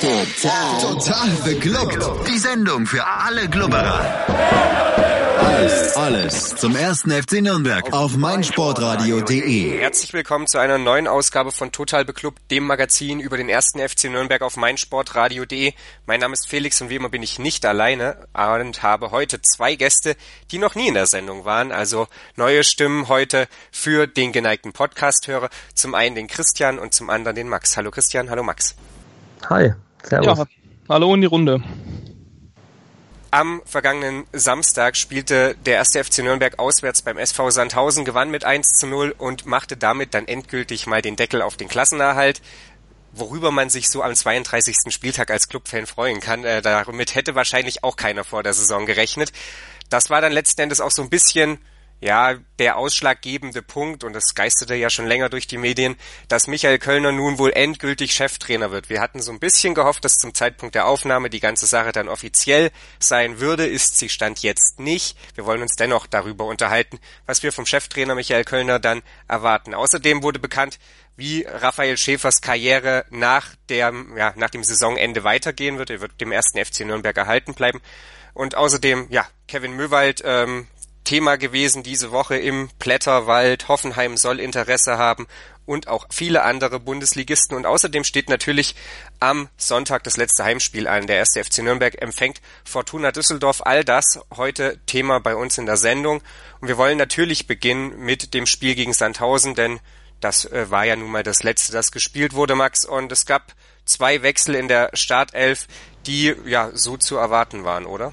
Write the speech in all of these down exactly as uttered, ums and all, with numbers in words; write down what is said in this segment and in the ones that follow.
Total. Total beglückt. Die Sendung für alle Glubberer. Alles, alles zum ersten F C Nürnberg auf meinsportradio punkt de. Herzlich willkommen zu einer neuen Ausgabe von Total beklubbt, dem Magazin über den ersten F C Nürnberg auf meinsportradio punkt de. Mein Name ist Felix und wie immer bin ich nicht alleine und habe heute zwei Gäste, die noch nie in der Sendung waren. Also neue Stimmen heute für den geneigten Podcast-Hörer. Zum einen den Christian und zum anderen den Max. Hallo Christian, hallo Max. Hi, servus. Ja, hallo in die Runde. Am vergangenen Samstag spielte der erste F C Nürnberg auswärts beim S V Sandhausen, gewann mit eins zu null und machte damit dann endgültig mal den Deckel auf den Klassenerhalt, worüber man sich so am zweiunddreißigsten Spieltag als Clubfan freuen kann. Äh, damit hätte wahrscheinlich auch keiner vor der Saison gerechnet. Das war dann letzten Endes auch so ein bisschen ja der ausschlaggebende Punkt, und das geisterte ja schon länger durch die Medien, dass Michael Kölner nun wohl endgültig Cheftrainer wird. Wir hatten so ein bisschen gehofft, dass zum Zeitpunkt der Aufnahme die ganze Sache dann offiziell sein würde, ist sie Stand jetzt nicht. Wir wollen uns dennoch darüber unterhalten, was wir vom Cheftrainer Michael Kölner dann erwarten. Außerdem wurde bekannt, wie Raphael Schäfers Karriere nach der, ja, nach dem Saisonende weitergehen wird. Er wird dem ersten F C Nürnberg erhalten bleiben. Und außerdem, ja, Kevin Möwald, ähm, Thema gewesen diese Woche im Plätterwald. Hoffenheim soll Interesse haben und auch viele andere Bundesligisten. Und außerdem steht natürlich am Sonntag das letzte Heimspiel an. Der erste F C Nürnberg empfängt Fortuna Düsseldorf. All das heute Thema bei uns in der Sendung. Und wir wollen natürlich beginnen mit dem Spiel gegen Sandhausen, denn das äh, war ja nun mal das letzte, das gespielt wurde, Max. Und es gab zwei Wechsel in der Startelf, die ja so zu erwarten waren, oder?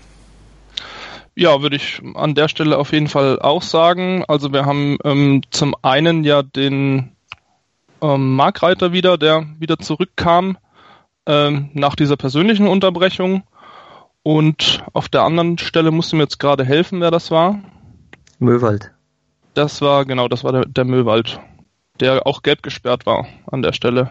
Ja, würde ich an der Stelle auf jeden Fall auch sagen. Also wir haben ähm, zum einen ja den ähm, Markreiter wieder, der wieder zurückkam ähm, nach dieser persönlichen Unterbrechung. Und auf der anderen Stelle musst du mir jetzt gerade helfen, wer das war. Möwald. Das war, genau, das war der, der Möwald, der auch gelb gesperrt war an der Stelle.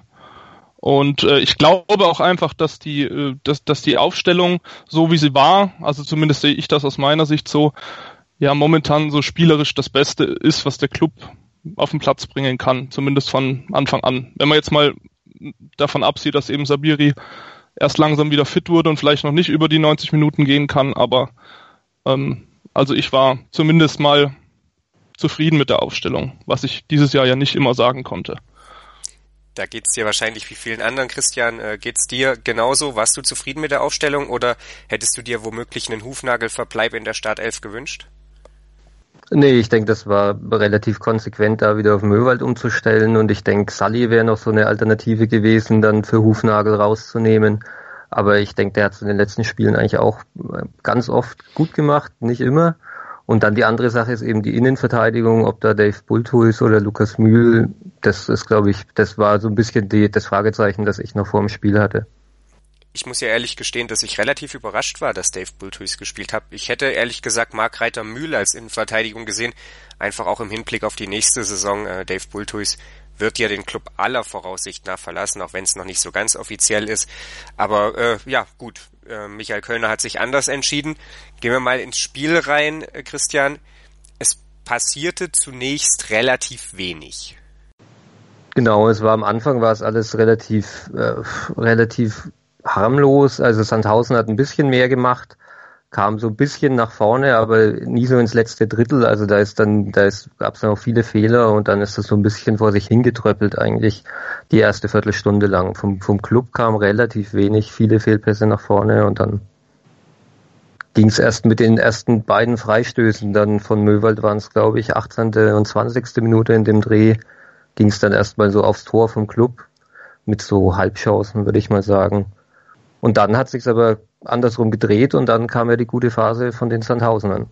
Und äh, ich glaube auch einfach, dass die, äh, dass, dass die Aufstellung, so wie sie war, also zumindest sehe ich das aus meiner Sicht so, ja momentan so spielerisch das Beste ist, was der Club auf den Platz bringen kann, zumindest von Anfang an. Wenn man jetzt mal davon absieht, dass eben Sabiri erst langsam wieder fit wurde und vielleicht noch nicht über die neunzig Minuten gehen kann, aber ähm, also ich war zumindest mal zufrieden mit der Aufstellung, was ich dieses Jahr ja nicht immer sagen konnte. Da geht's dir wahrscheinlich wie vielen anderen, Christian. Äh, geht's dir genauso? Warst du zufrieden mit der Aufstellung oder hättest du dir womöglich einen Hufnagelverbleib in der Startelf gewünscht? Nee, ich denke, das war relativ konsequent, da wieder auf Möwald umzustellen, und ich denke, Sully wäre noch so eine Alternative gewesen, dann für Hufnagel rauszunehmen. Aber ich denke, der hat es in den letzten Spielen eigentlich auch ganz oft gut gemacht, nicht immer. Und dann die andere Sache ist eben die Innenverteidigung, ob da Dave Bulthuis oder Lukas Mühl, das ist, glaube ich, das war so ein bisschen die, das Fragezeichen, das ich noch vor dem Spiel hatte. Ich muss ja ehrlich gestehen, dass ich relativ überrascht war, dass Dave Bulthuis gespielt hat. Ich hätte ehrlich gesagt Markreiter Mühl als Innenverteidigung gesehen, einfach auch im Hinblick auf die nächste Saison. Äh, Dave Bulthuis wird ja den Club aller Voraussicht nach verlassen, auch wenn es noch nicht so ganz offiziell ist. Aber äh, ja, gut, äh, Michael Kölner hat sich anders entschieden. Gehen wir mal ins Spiel rein, äh, Christian. Es passierte zunächst relativ wenig. Genau, es war am Anfang war es alles relativ äh, relativ harmlos. Also Sandhausen hat ein bisschen mehr gemacht, kam so ein bisschen nach vorne, aber nie so ins letzte Drittel. Also da ist dann, da ist, gab es noch viele Fehler, und dann ist das so ein bisschen vor sich hingetröppelt eigentlich die erste Viertelstunde lang. Vom, vom Club kam relativ wenig, viele Fehlpässe nach vorne, und dann ging es erst mit den ersten beiden Freistößen, dann von Möwald waren es, glaube ich, achtzehnte und zwanzigste Minute in dem Dreh, ging es dann erstmal so aufs Tor vom Club mit so Halbchancen, würde ich mal sagen. Und dann hat sich's aber andersrum gedreht, und dann kam ja die gute Phase von den Sandhausenern.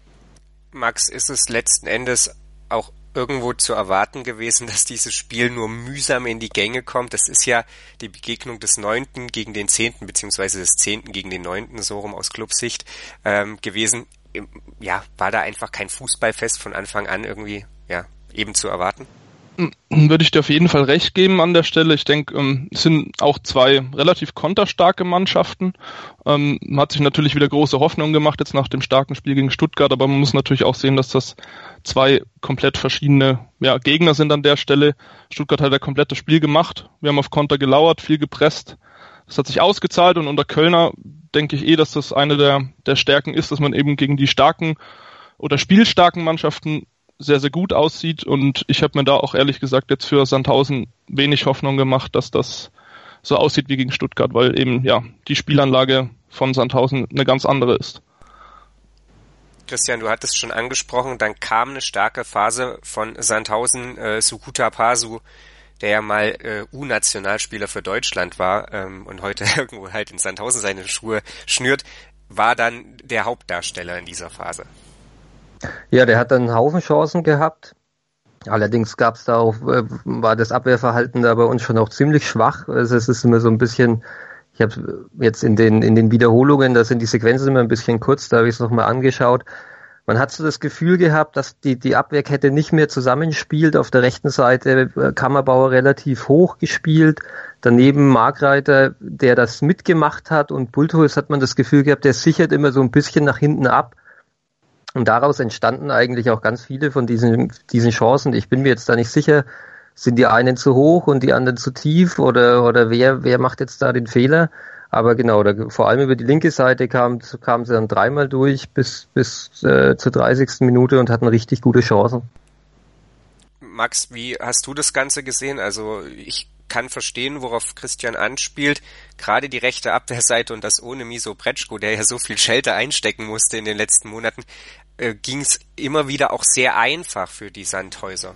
Max, ist es letzten Endes auch irgendwo zu erwarten gewesen, dass dieses Spiel nur mühsam in die Gänge kommt? Das ist ja die Begegnung des Neunten gegen den Zehnten, beziehungsweise des Zehnten gegen den Neunten, so rum aus Clubsicht, ähm, gewesen. Ja, war da einfach kein Fußballfest von Anfang an irgendwie, ja, eben zu erwarten? Würde ich dir auf jeden Fall recht geben an der Stelle. Ich denke, ähm, es sind auch zwei relativ konterstarke Mannschaften. Ähm, man hat sich natürlich wieder große Hoffnung gemacht jetzt nach dem starken Spiel gegen Stuttgart, aber man muss natürlich auch sehen, dass das zwei komplett verschiedene ja, Gegner sind an der Stelle. Stuttgart hat ein komplettes Spiel gemacht. Wir haben auf Konter gelauert, viel gepresst. das hat sich ausgezahlt und unter Kölner denke ich eh, dass das eine der, der Stärken ist, dass man eben gegen die starken oder spielstarken Mannschaften sehr, sehr gut aussieht und ich habe mir da auch ehrlich gesagt jetzt für Sandhausen wenig Hoffnung gemacht, dass das so aussieht wie gegen Stuttgart, weil eben ja die Spielanlage von Sandhausen eine ganz andere ist. Christian, du hattest schon angesprochen, dann kam eine starke Phase von Sandhausen, äh, Sukuta Pasu, der ja mal äh, U-Nationalspieler für Deutschland war ähm, und heute irgendwo halt in Sandhausen seine Schuhe schnürt, war dann der Hauptdarsteller in dieser Phase. Ja, der hat dann einen Haufen Chancen gehabt. Allerdings gab es da auch, äh, war das Abwehrverhalten da bei uns schon auch ziemlich schwach. Also es ist immer so ein bisschen, ich habe jetzt in den in den Wiederholungen, da sind die Sequenzen immer ein bisschen kurz, da habe ich es nochmal angeschaut. Man hat so das Gefühl gehabt, dass die die Abwehrkette nicht mehr zusammenspielt. Auf der rechten Seite äh, Kammerbauer relativ hoch gespielt. Daneben Markreiter, der das mitgemacht hat. Und Bulthuis hat man das Gefühl gehabt, der sichert immer so ein bisschen nach hinten ab. Und daraus entstanden eigentlich auch ganz viele von diesen diesen Chancen. Ich bin mir jetzt da nicht sicher, sind die einen zu hoch und die anderen zu tief oder oder wer wer macht jetzt da den Fehler? Aber genau, da, vor allem über die linke Seite kam, kamen sie dann dreimal durch bis bis äh, zur dreißigsten Minute und hatten richtig gute Chancen. Max, wie hast du das Ganze gesehen? Also ich kann verstehen, worauf Christian anspielt. Gerade die rechte Abwehrseite und das ohne Miso Bretschko, der ja so viel Schelte einstecken musste in den letzten Monaten, äh, ging es immer wieder auch sehr einfach für die Sandhäuser.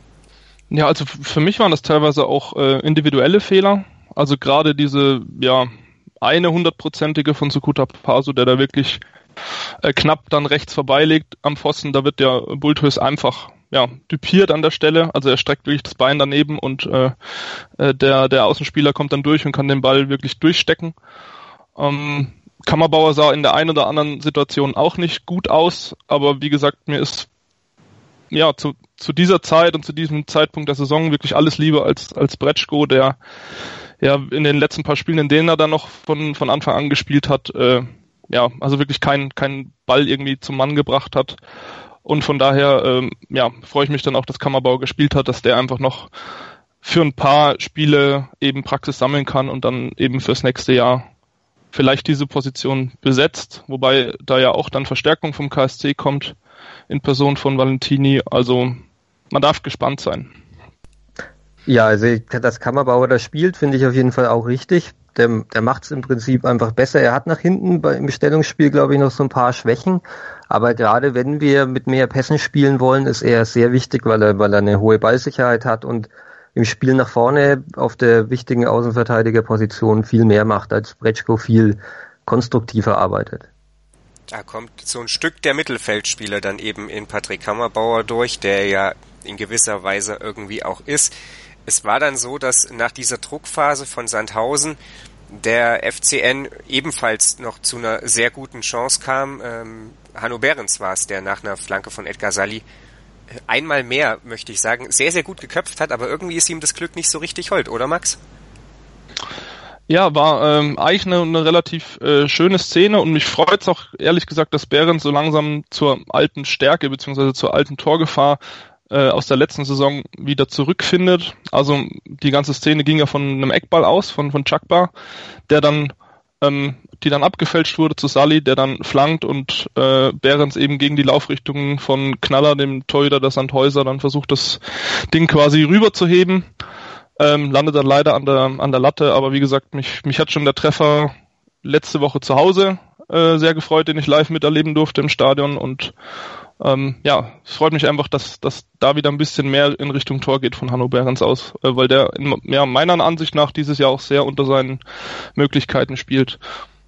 Ja, also für mich waren das teilweise auch äh, individuelle Fehler. Also gerade diese, ja, eine hundertprozentige von Sukuta Pasu, der da wirklich äh, knapp dann rechts vorbeilegt am Pfosten, da wird der Bulthuis einfach ja düpiert an der Stelle, also er streckt wirklich das Bein daneben und äh, äh, der der Außenspieler kommt dann durch und kann den Ball wirklich durchstecken. Ähm, Kammerbauer sah in der einen oder anderen Situation auch nicht gut aus, aber wie gesagt, mir ist ja zu zu dieser Zeit und zu diesem Zeitpunkt der Saison wirklich alles lieber als als Bretschko, der ja in den letzten paar Spielen, in denen er dann noch von von Anfang an gespielt hat, äh, ja, also wirklich keinen keinen Ball irgendwie zum Mann gebracht hat. Und von daher, ähm, ja, freue ich mich dann auch, dass Kammerbauer gespielt hat, dass der einfach noch für ein paar Spiele eben Praxis sammeln kann und dann eben fürs nächste Jahr vielleicht diese Position besetzt, wobei da ja auch dann Verstärkung vom K S C kommt in Person von Valentini, also man darf gespannt sein. Ja, also dass Kammerbauer da spielt, finde ich auf jeden Fall auch richtig. Der, der macht es im Prinzip einfach besser. Er hat nach hinten bei, im Stellungsspiel, glaube ich, noch so ein paar Schwächen. Aber gerade wenn wir mit mehr Pässen spielen wollen, ist er sehr wichtig, weil er, weil er eine hohe Ballsicherheit hat und im Spiel nach vorne auf der wichtigen Außenverteidigerposition viel mehr macht, als Bretschko viel konstruktiver arbeitet. Da kommt so ein Stück der Mittelfeldspieler dann eben in Patrick Kammerbauer durch, der ja in gewisser Weise irgendwie auch ist. Es war dann so, dass nach dieser Druckphase von Sandhausen der F C N ebenfalls noch zu einer sehr guten Chance kam. Ähm, Hanno Behrens war es, der nach einer Flanke von Edgar Salli einmal mehr, möchte ich sagen, sehr, sehr gut geköpft hat, aber irgendwie ist ihm das Glück nicht so richtig hold, oder Max? Ja, war ähm, eigentlich eine, eine relativ äh, schöne Szene und mich freut es auch ehrlich gesagt, dass Behrens so langsam zur alten Stärke bzw. zur alten Torgefahr äh, aus der letzten Saison wieder zurückfindet. Also die ganze Szene ging ja von einem Eckball aus, von von Chakba, der dann ähm, die dann abgefälscht wurde zu Salli, der dann flankt und äh, Behrens eben gegen die Laufrichtungen von Knaller, dem Torhüter der Sandhäuser, dann versucht das Ding quasi rüberzuheben. Ähm, landet dann leider an der an der Latte, aber wie gesagt, mich mich hat schon der Treffer letzte Woche zu Hause äh, sehr gefreut, den ich live miterleben durfte im Stadion und ähm, ja, es freut mich einfach, dass dass da wieder ein bisschen mehr in Richtung Tor geht von Hanno Behrens aus, äh, weil der in, ja, meiner Ansicht nach dieses Jahr auch sehr unter seinen Möglichkeiten spielt.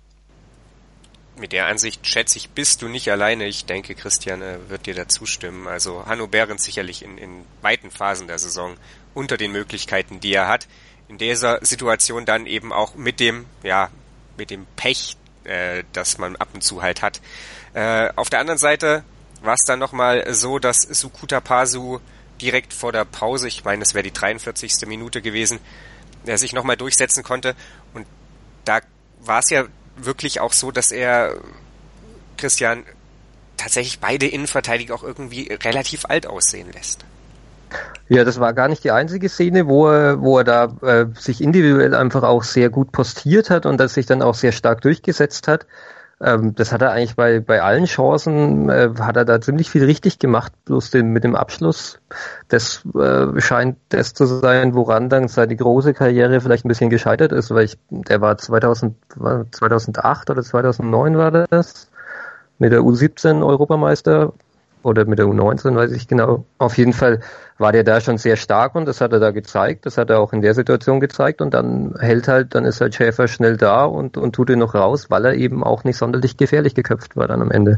Mit der Ansicht, schätze ich, bist du nicht alleine. Ich denke, Christian äh, wird dir da zustimmen. Also Hanno Behrens sicherlich in, in weiten Phasen der Saison unter den Möglichkeiten, die er hat. In dieser Situation dann eben auch mit dem, ja, mit dem Pech, äh, das man ab und zu halt hat. Äh, auf der anderen Seite war es dann nochmal so, dass Sukuta Pasu direkt vor der Pause, ich meine, es wäre die dreiundvierzigste Minute gewesen, der sich nochmal durchsetzen konnte. Und da war es ja wirklich auch so, dass er, Christian, tatsächlich beide Innenverteidiger auch irgendwie relativ alt aussehen lässt. Ja, das war gar nicht die einzige Szene, wo er, wo er da äh, sich individuell einfach auch sehr gut postiert hat und das sich dann auch sehr stark durchgesetzt hat. Ähm, das hat er eigentlich bei bei allen Chancen, äh, hat er da ziemlich viel richtig gemacht, bloß den, mit dem Abschluss. Das äh, scheint das zu sein, woran dann seine große Karriere vielleicht ein bisschen gescheitert ist, weil ich, der war zweitausend, war zweitausendacht oder zweitausendneun war das, mit der U siebzehn Europameister. Oder mit der U neunzehn, weiß ich genau. Auf jeden Fall war der da schon sehr stark und das hat er da gezeigt. Das hat er auch in der Situation gezeigt und dann hält halt, dann ist halt Schäfer schnell da und, und tut ihn noch raus, weil er eben auch nicht sonderlich gefährlich geköpft war dann am Ende.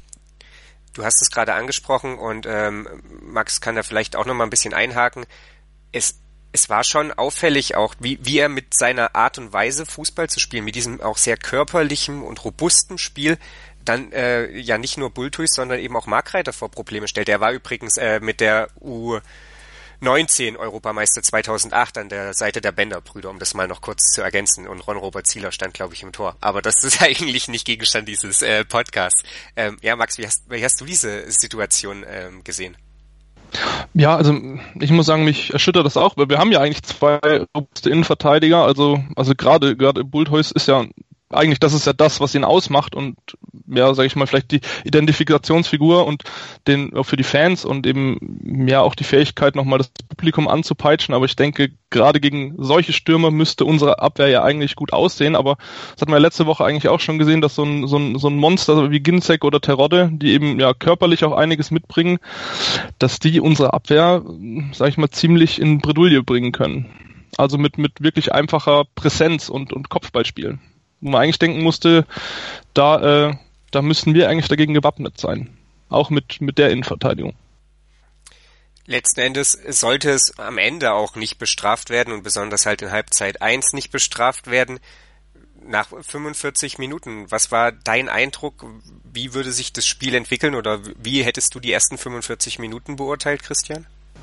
Du hast es gerade angesprochen und ähm, Max kann da vielleicht auch noch mal ein bisschen einhaken. Es Es war schon auffällig auch, wie, wie er mit seiner Art und Weise Fußball zu spielen, mit diesem auch sehr körperlichen und robusten Spiel, dann äh, ja nicht nur Bulthuis, sondern eben auch Markreiter vor Probleme stellt. Er war übrigens äh, mit der U neunzehn Europameister zweitausendacht an der Seite der Bender-Brüder, um das mal noch kurz zu ergänzen. Und Ron-Robert Zieler stand, glaube ich, im Tor. Aber das ist eigentlich nicht Gegenstand dieses äh, Podcasts. Ähm, ja, Max, wie hast, wie hast du diese Situation ähm, gesehen? Ja, also ich muss sagen, mich erschüttert das auch, weil wir haben ja eigentlich zwei robuste Innenverteidiger, also also gerade gerade Bulthuis ist ja eigentlich, das ist ja das, was ihn ausmacht und ja, sage ich mal, vielleicht die Identifikationsfigur und den auch für die Fans und eben ja auch die Fähigkeit, nochmal das Publikum anzupeitschen. Aber ich denke, gerade gegen solche Stürmer müsste unsere Abwehr ja eigentlich gut aussehen. Aber das hatten wir letzte Woche eigentlich auch schon gesehen, dass so ein so ein so ein Monster wie Ginczek oder Terodde, die eben ja körperlich auch einiges mitbringen, dass die unsere Abwehr, sage ich mal, ziemlich in Bredouille bringen können. Also mit mit wirklich einfacher Präsenz und und Kopfballspiel. Wo man eigentlich denken musste, da, äh, da müssten wir eigentlich dagegen gewappnet sein. Auch mit, mit der Innenverteidigung. Letzten Endes sollte es am Ende auch nicht bestraft werden und besonders halt in Halbzeit eins nicht bestraft werden. Nach fünfundvierzig Minuten, was war dein Eindruck? Wie würde sich das Spiel entwickeln oder wie hättest du die ersten fünfundvierzig Minuten beurteilt, Christian?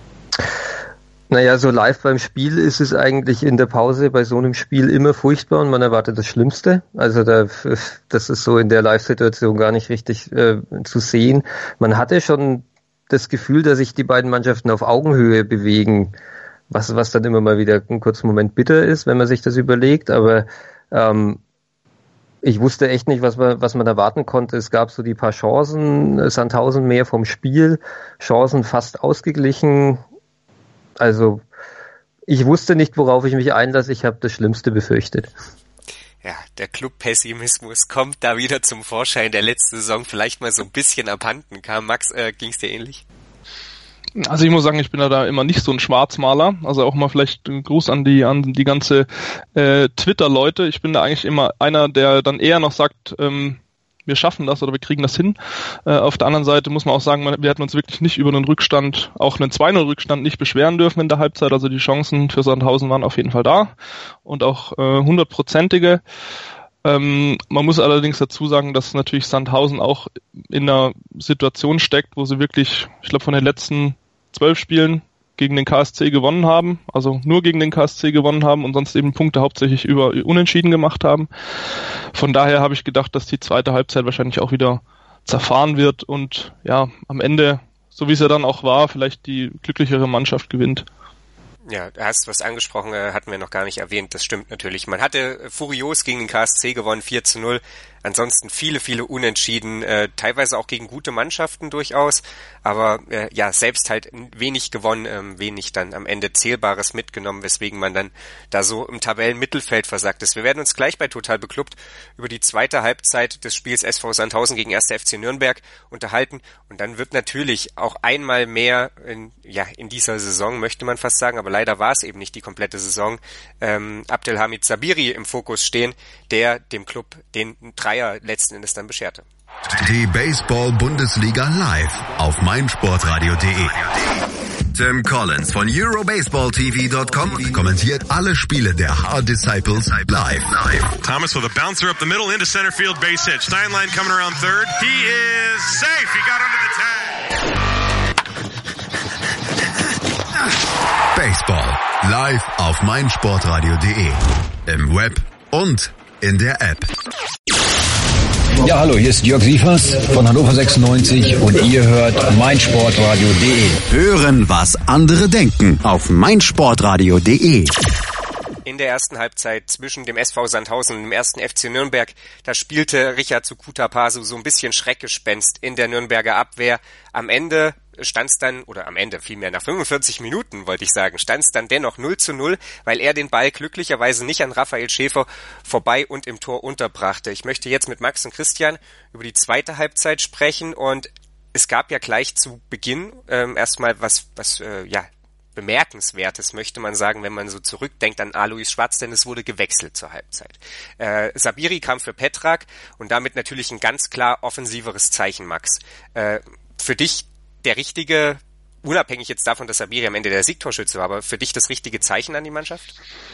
Naja, so live beim Spiel ist es eigentlich in der Pause bei so einem Spiel immer furchtbar und man erwartet das Schlimmste. Also da, das ist so in der Live-Situation gar nicht richtig äh, zu sehen. Man hatte schon das Gefühl, dass sich die beiden Mannschaften auf Augenhöhe bewegen, was, was dann immer mal wieder einen kurzen Moment bitter ist, wenn man sich das überlegt. Aber ähm, ich wusste echt nicht, was man, was man erwarten konnte. Es gab so die paar Chancen, Sandhausen mehr vom Spiel, Chancen fast ausgeglichen. Also ich wusste nicht, worauf ich mich einlasse. Ich habe das Schlimmste befürchtet. Ja, der Club-Pessimismus kommt da wieder zum Vorschein, der letzte Saison vielleicht mal so ein bisschen abhanden kam. Max, äh, ging es dir ähnlich? Also ich muss sagen, ich bin da immer nicht so ein Schwarzmaler. Also auch mal vielleicht ein Gruß an die an die ganze äh, Twitter-Leute. Ich bin da eigentlich immer einer, der dann eher noch sagt, ähm, wir schaffen das oder wir kriegen das hin. Äh, auf der anderen Seite muss man auch sagen, wir hätten uns wirklich nicht über einen Rückstand, auch einen zwei null Rückstand nicht beschweren dürfen in der Halbzeit. Also die Chancen für Sandhausen waren auf jeden Fall da und auch hundertprozentige. Äh, ähm, man muss allerdings dazu sagen, dass natürlich Sandhausen auch in einer Situation steckt, wo sie wirklich, ich glaube von den letzten zwölf Spielen gegen den K S C gewonnen haben, also nur gegen den K S C gewonnen haben und sonst eben Punkte hauptsächlich über Unentschieden gemacht haben. Von daher habe ich gedacht, dass die zweite Halbzeit wahrscheinlich auch wieder zerfahren wird und ja, am Ende, so wie es ja dann auch war, vielleicht die glücklichere Mannschaft gewinnt. Ja, du hast was angesprochen, hatten wir noch gar nicht erwähnt, das stimmt natürlich. Man hatte furios gegen den K S C gewonnen, vier zu null. Ansonsten viele, viele Unentschieden, äh, teilweise auch gegen gute Mannschaften durchaus, aber äh, ja, selbst halt wenig gewonnen, ähm, wenig dann am Ende Zählbares mitgenommen, weswegen man dann da so im Tabellenmittelfeld versagt ist. Wir werden uns gleich bei Total Beklubbt über die zweite Halbzeit des Spiels S V Sandhausen gegen erster F C Nürnberg unterhalten und dann wird natürlich auch einmal mehr in, ja, in dieser Saison, möchte man fast sagen, aber leider war es eben nicht die komplette Saison, ähm, Abdelhamid Sabiri im Fokus stehen, der dem Club den Dreier letzten Endes dann bescherte. Die Baseball-Bundesliga live auf meinsportradio punkt de. Tim Collins von Eurobaseball T V Punkt com kommentiert alle Spiele der Hard Disciples live. Thomas with a bouncer up the middle into center field, base hit. Steinlein coming around third. He is safe. He got under the tag. Baseball live auf meinsportradio punkt de. Im Web und in der App. Ja, hallo, hier ist Jörg Sievers von Hannover sechsundneunzig und ihr hört meinsportradio punkt de. Hören, was andere denken auf meinsportradio punkt de. In der ersten Halbzeit zwischen dem S V Sandhausen und dem ersten F C Nürnberg, da spielte Richard Tsukutapasu so ein bisschen Schreckgespenst in der Nürnberger Abwehr. Am Ende stand es dann, oder am Ende vielmehr nach fünfundvierzig Minuten, wollte ich sagen, stand es dann dennoch null zu null, weil er den Ball glücklicherweise nicht an Raphael Schäfer vorbei und im Tor unterbrachte. Ich möchte jetzt mit Max und Christian über die zweite Halbzeit sprechen und es gab ja gleich zu Beginn ähm, erstmal was, was äh, ja Bemerkenswertes, möchte man sagen, wenn man so zurückdenkt an Alois Schwarz, denn es wurde gewechselt zur Halbzeit. Äh, Sabiri kam für Petrak und damit natürlich ein ganz klar offensiveres Zeichen, Max. Äh, für dich der richtige, unabhängig jetzt davon, dass Sabiri am Ende der Siegtorschütze war, aber für dich das richtige Zeichen an die Mannschaft?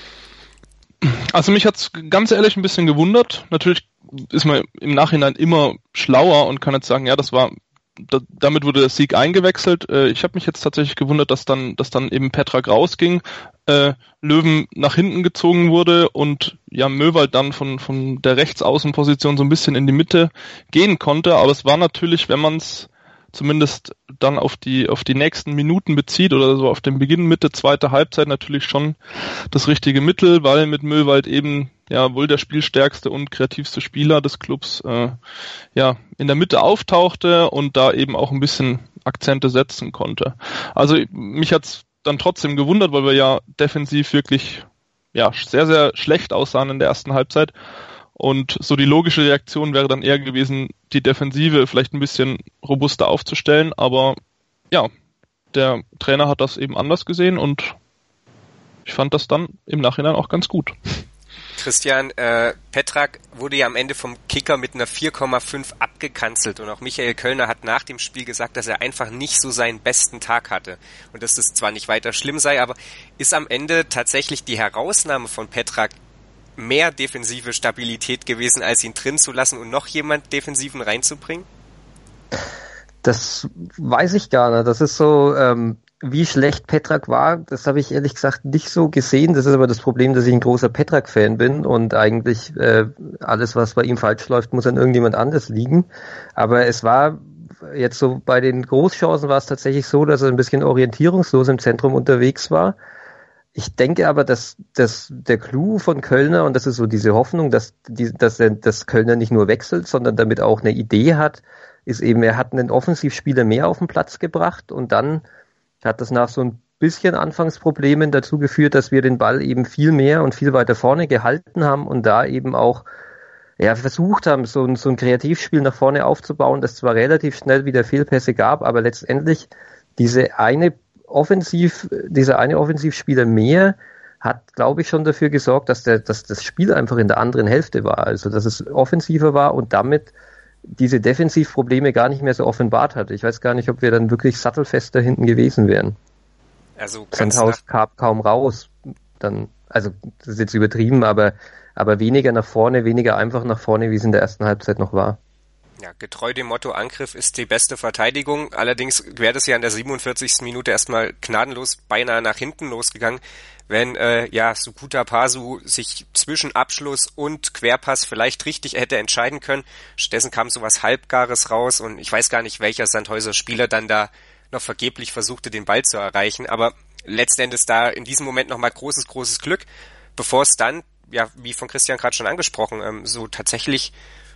Also mich hat's ganz ehrlich ein bisschen gewundert. Natürlich ist man im Nachhinein immer schlauer und kann jetzt sagen, ja, das war, da, damit wurde der Sieg eingewechselt. Äh, ich habe mich jetzt tatsächlich gewundert, dass dann, dass dann eben Petrak rausging, äh, Löwen nach hinten gezogen wurde und ja Möwald dann von von der Rechtsaußenposition so ein bisschen in die Mitte gehen konnte. Aber es war natürlich, wenn man es zumindest dann auf die auf die nächsten Minuten bezieht oder so auf den Beginn, Mitte, zweite Halbzeit natürlich schon das richtige Mittel, weil mit Möwald eben ja wohl der spielstärkste und kreativste Spieler des Clubs äh, ja in der Mitte auftauchte und da eben auch ein bisschen Akzente setzen konnte. Also mich hat's dann trotzdem gewundert, weil wir ja defensiv wirklich ja sehr, sehr schlecht aussahen in der ersten Halbzeit. Und so die logische Reaktion wäre dann eher gewesen, die Defensive vielleicht ein bisschen robuster aufzustellen. Aber ja, der Trainer hat das eben anders gesehen und ich fand das dann im Nachhinein auch ganz gut. Christian, äh, Petrak wurde ja am Ende vom Kicker mit einer vier Komma fünf abgekanzelt und auch Michael Kölner hat nach dem Spiel gesagt, dass er einfach nicht so seinen besten Tag hatte und dass das zwar nicht weiter schlimm sei, aber ist am Ende tatsächlich die Herausnahme von Petrak mehr defensive Stabilität gewesen, als ihn drin zu lassen und noch jemand Defensiven reinzubringen? Das weiß ich gar nicht. Das ist so, ähm, wie schlecht Petrak war, das habe ich ehrlich gesagt nicht so gesehen. Das ist aber das Problem, dass ich ein großer Petrak-Fan bin und eigentlich äh, alles, was bei ihm falsch läuft, muss an irgendjemand anders liegen. Aber es war jetzt so, bei den Großchancen war es tatsächlich so, dass er ein bisschen orientierungslos im Zentrum unterwegs war. Ich denke aber, dass, dass der Clou von Kölner, und das ist so diese Hoffnung, dass, die, dass, er, dass Kölner nicht nur wechselt, sondern damit auch eine Idee hat, ist eben, er hat einen Offensivspieler mehr auf den Platz gebracht und dann hat das nach so ein bisschen Anfangsproblemen dazu geführt, dass wir den Ball eben viel mehr und viel weiter vorne gehalten haben und da eben auch ja, versucht haben, so ein, so ein Kreativspiel nach vorne aufzubauen, das zwar relativ schnell wieder Fehlpässe gab, aber letztendlich diese eine Offensiv, dieser eine Offensivspieler mehr hat, glaube ich, schon dafür gesorgt, dass der, dass das Spiel einfach in der anderen Hälfte war. Also, dass es offensiver war und damit diese Defensivprobleme gar nicht mehr so offenbart hat. Ich weiß gar nicht, ob wir dann wirklich sattelfest da hinten gewesen wären. Also, Sandhaus kam kaum raus. Dann, also, das ist jetzt übertrieben, aber, aber weniger nach vorne, weniger einfach nach vorne, wie es in der ersten Halbzeit noch war. Ja, getreu dem Motto, Angriff ist die beste Verteidigung. Allerdings wäre das ja in der siebenundvierzigsten Minute erstmal gnadenlos beinahe nach hinten losgegangen, wenn äh, ja Tsukutapasu sich zwischen Abschluss und Querpass vielleicht richtig hätte entscheiden können. Stattdessen kam sowas Halbgares raus und ich weiß gar nicht, welcher Sandhäuser Spieler dann da noch vergeblich versuchte, den Ball zu erreichen. Aber letztendlich da in diesem Moment nochmal großes, großes Glück, bevor es dann, ja, wie von Christian gerade schon angesprochen, ähm, so tatsächlich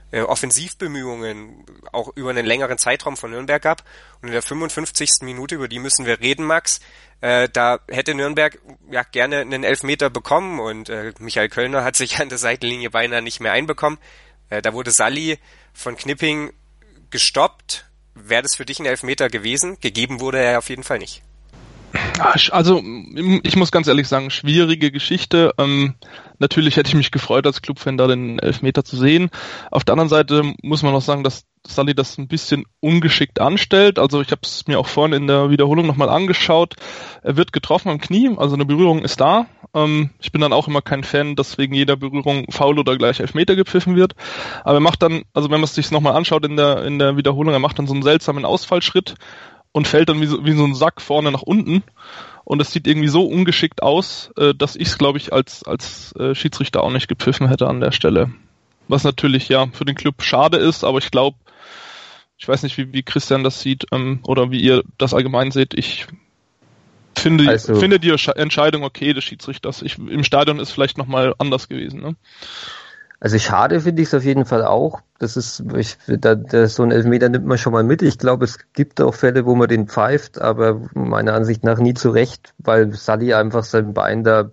Offensivbemühungen auch über einen längeren Zeitraum von Nürnberg gab. Und in der fünfundfünfzigsten Minute, über die müssen wir reden, Max, äh, da hätte Nürnberg ja gerne einen Elfmeter bekommen und äh, Michael Kölner hat sich an der Seitenlinie beinahe nicht mehr einbekommen. Äh, da wurde Salli von Knipping gestoppt. Wäre das für dich ein Elfmeter gewesen? Gegeben wurde er auf jeden Fall nicht. Also, ich muss ganz ehrlich sagen, schwierige Geschichte. Ähm, natürlich hätte ich mich gefreut, als Clubfan da den Elfmeter zu sehen. Auf der anderen Seite muss man auch sagen, dass Salli das ein bisschen ungeschickt anstellt. Also ich habe es mir auch vorhin in der Wiederholung nochmal angeschaut. Er wird getroffen am Knie, also eine Berührung ist da. Ähm, ich bin dann auch immer kein Fan, dass wegen jeder Berührung Foul oder gleich Elfmeter gepfiffen wird. Aber er macht dann, also wenn man es sich nochmal anschaut in der, in der Wiederholung, er macht dann so einen seltsamen Ausfallschritt und fällt dann wie so, wie so ein Sack vorne nach unten. Und es sieht irgendwie so ungeschickt aus, dass ich es, glaube ich, als als Schiedsrichter auch nicht gepfiffen hätte an der Stelle. Was natürlich ja für den Club schade ist, aber ich glaube, ich weiß nicht, wie, wie Christian das sieht ähm, oder wie ihr das allgemein seht. Ich finde, also, finde die Entscheidung okay des Schiedsrichters. Ich, im Stadion ist vielleicht nochmal anders gewesen. Ne? Also schade finde ich es auf jeden Fall auch. Das ist, ich, da, da, so ein Elfmeter nimmt man schon mal mit. Ich glaube, es gibt auch Fälle, wo man den pfeift, aber meiner Ansicht nach nie zu Recht, weil Sully einfach sein Bein da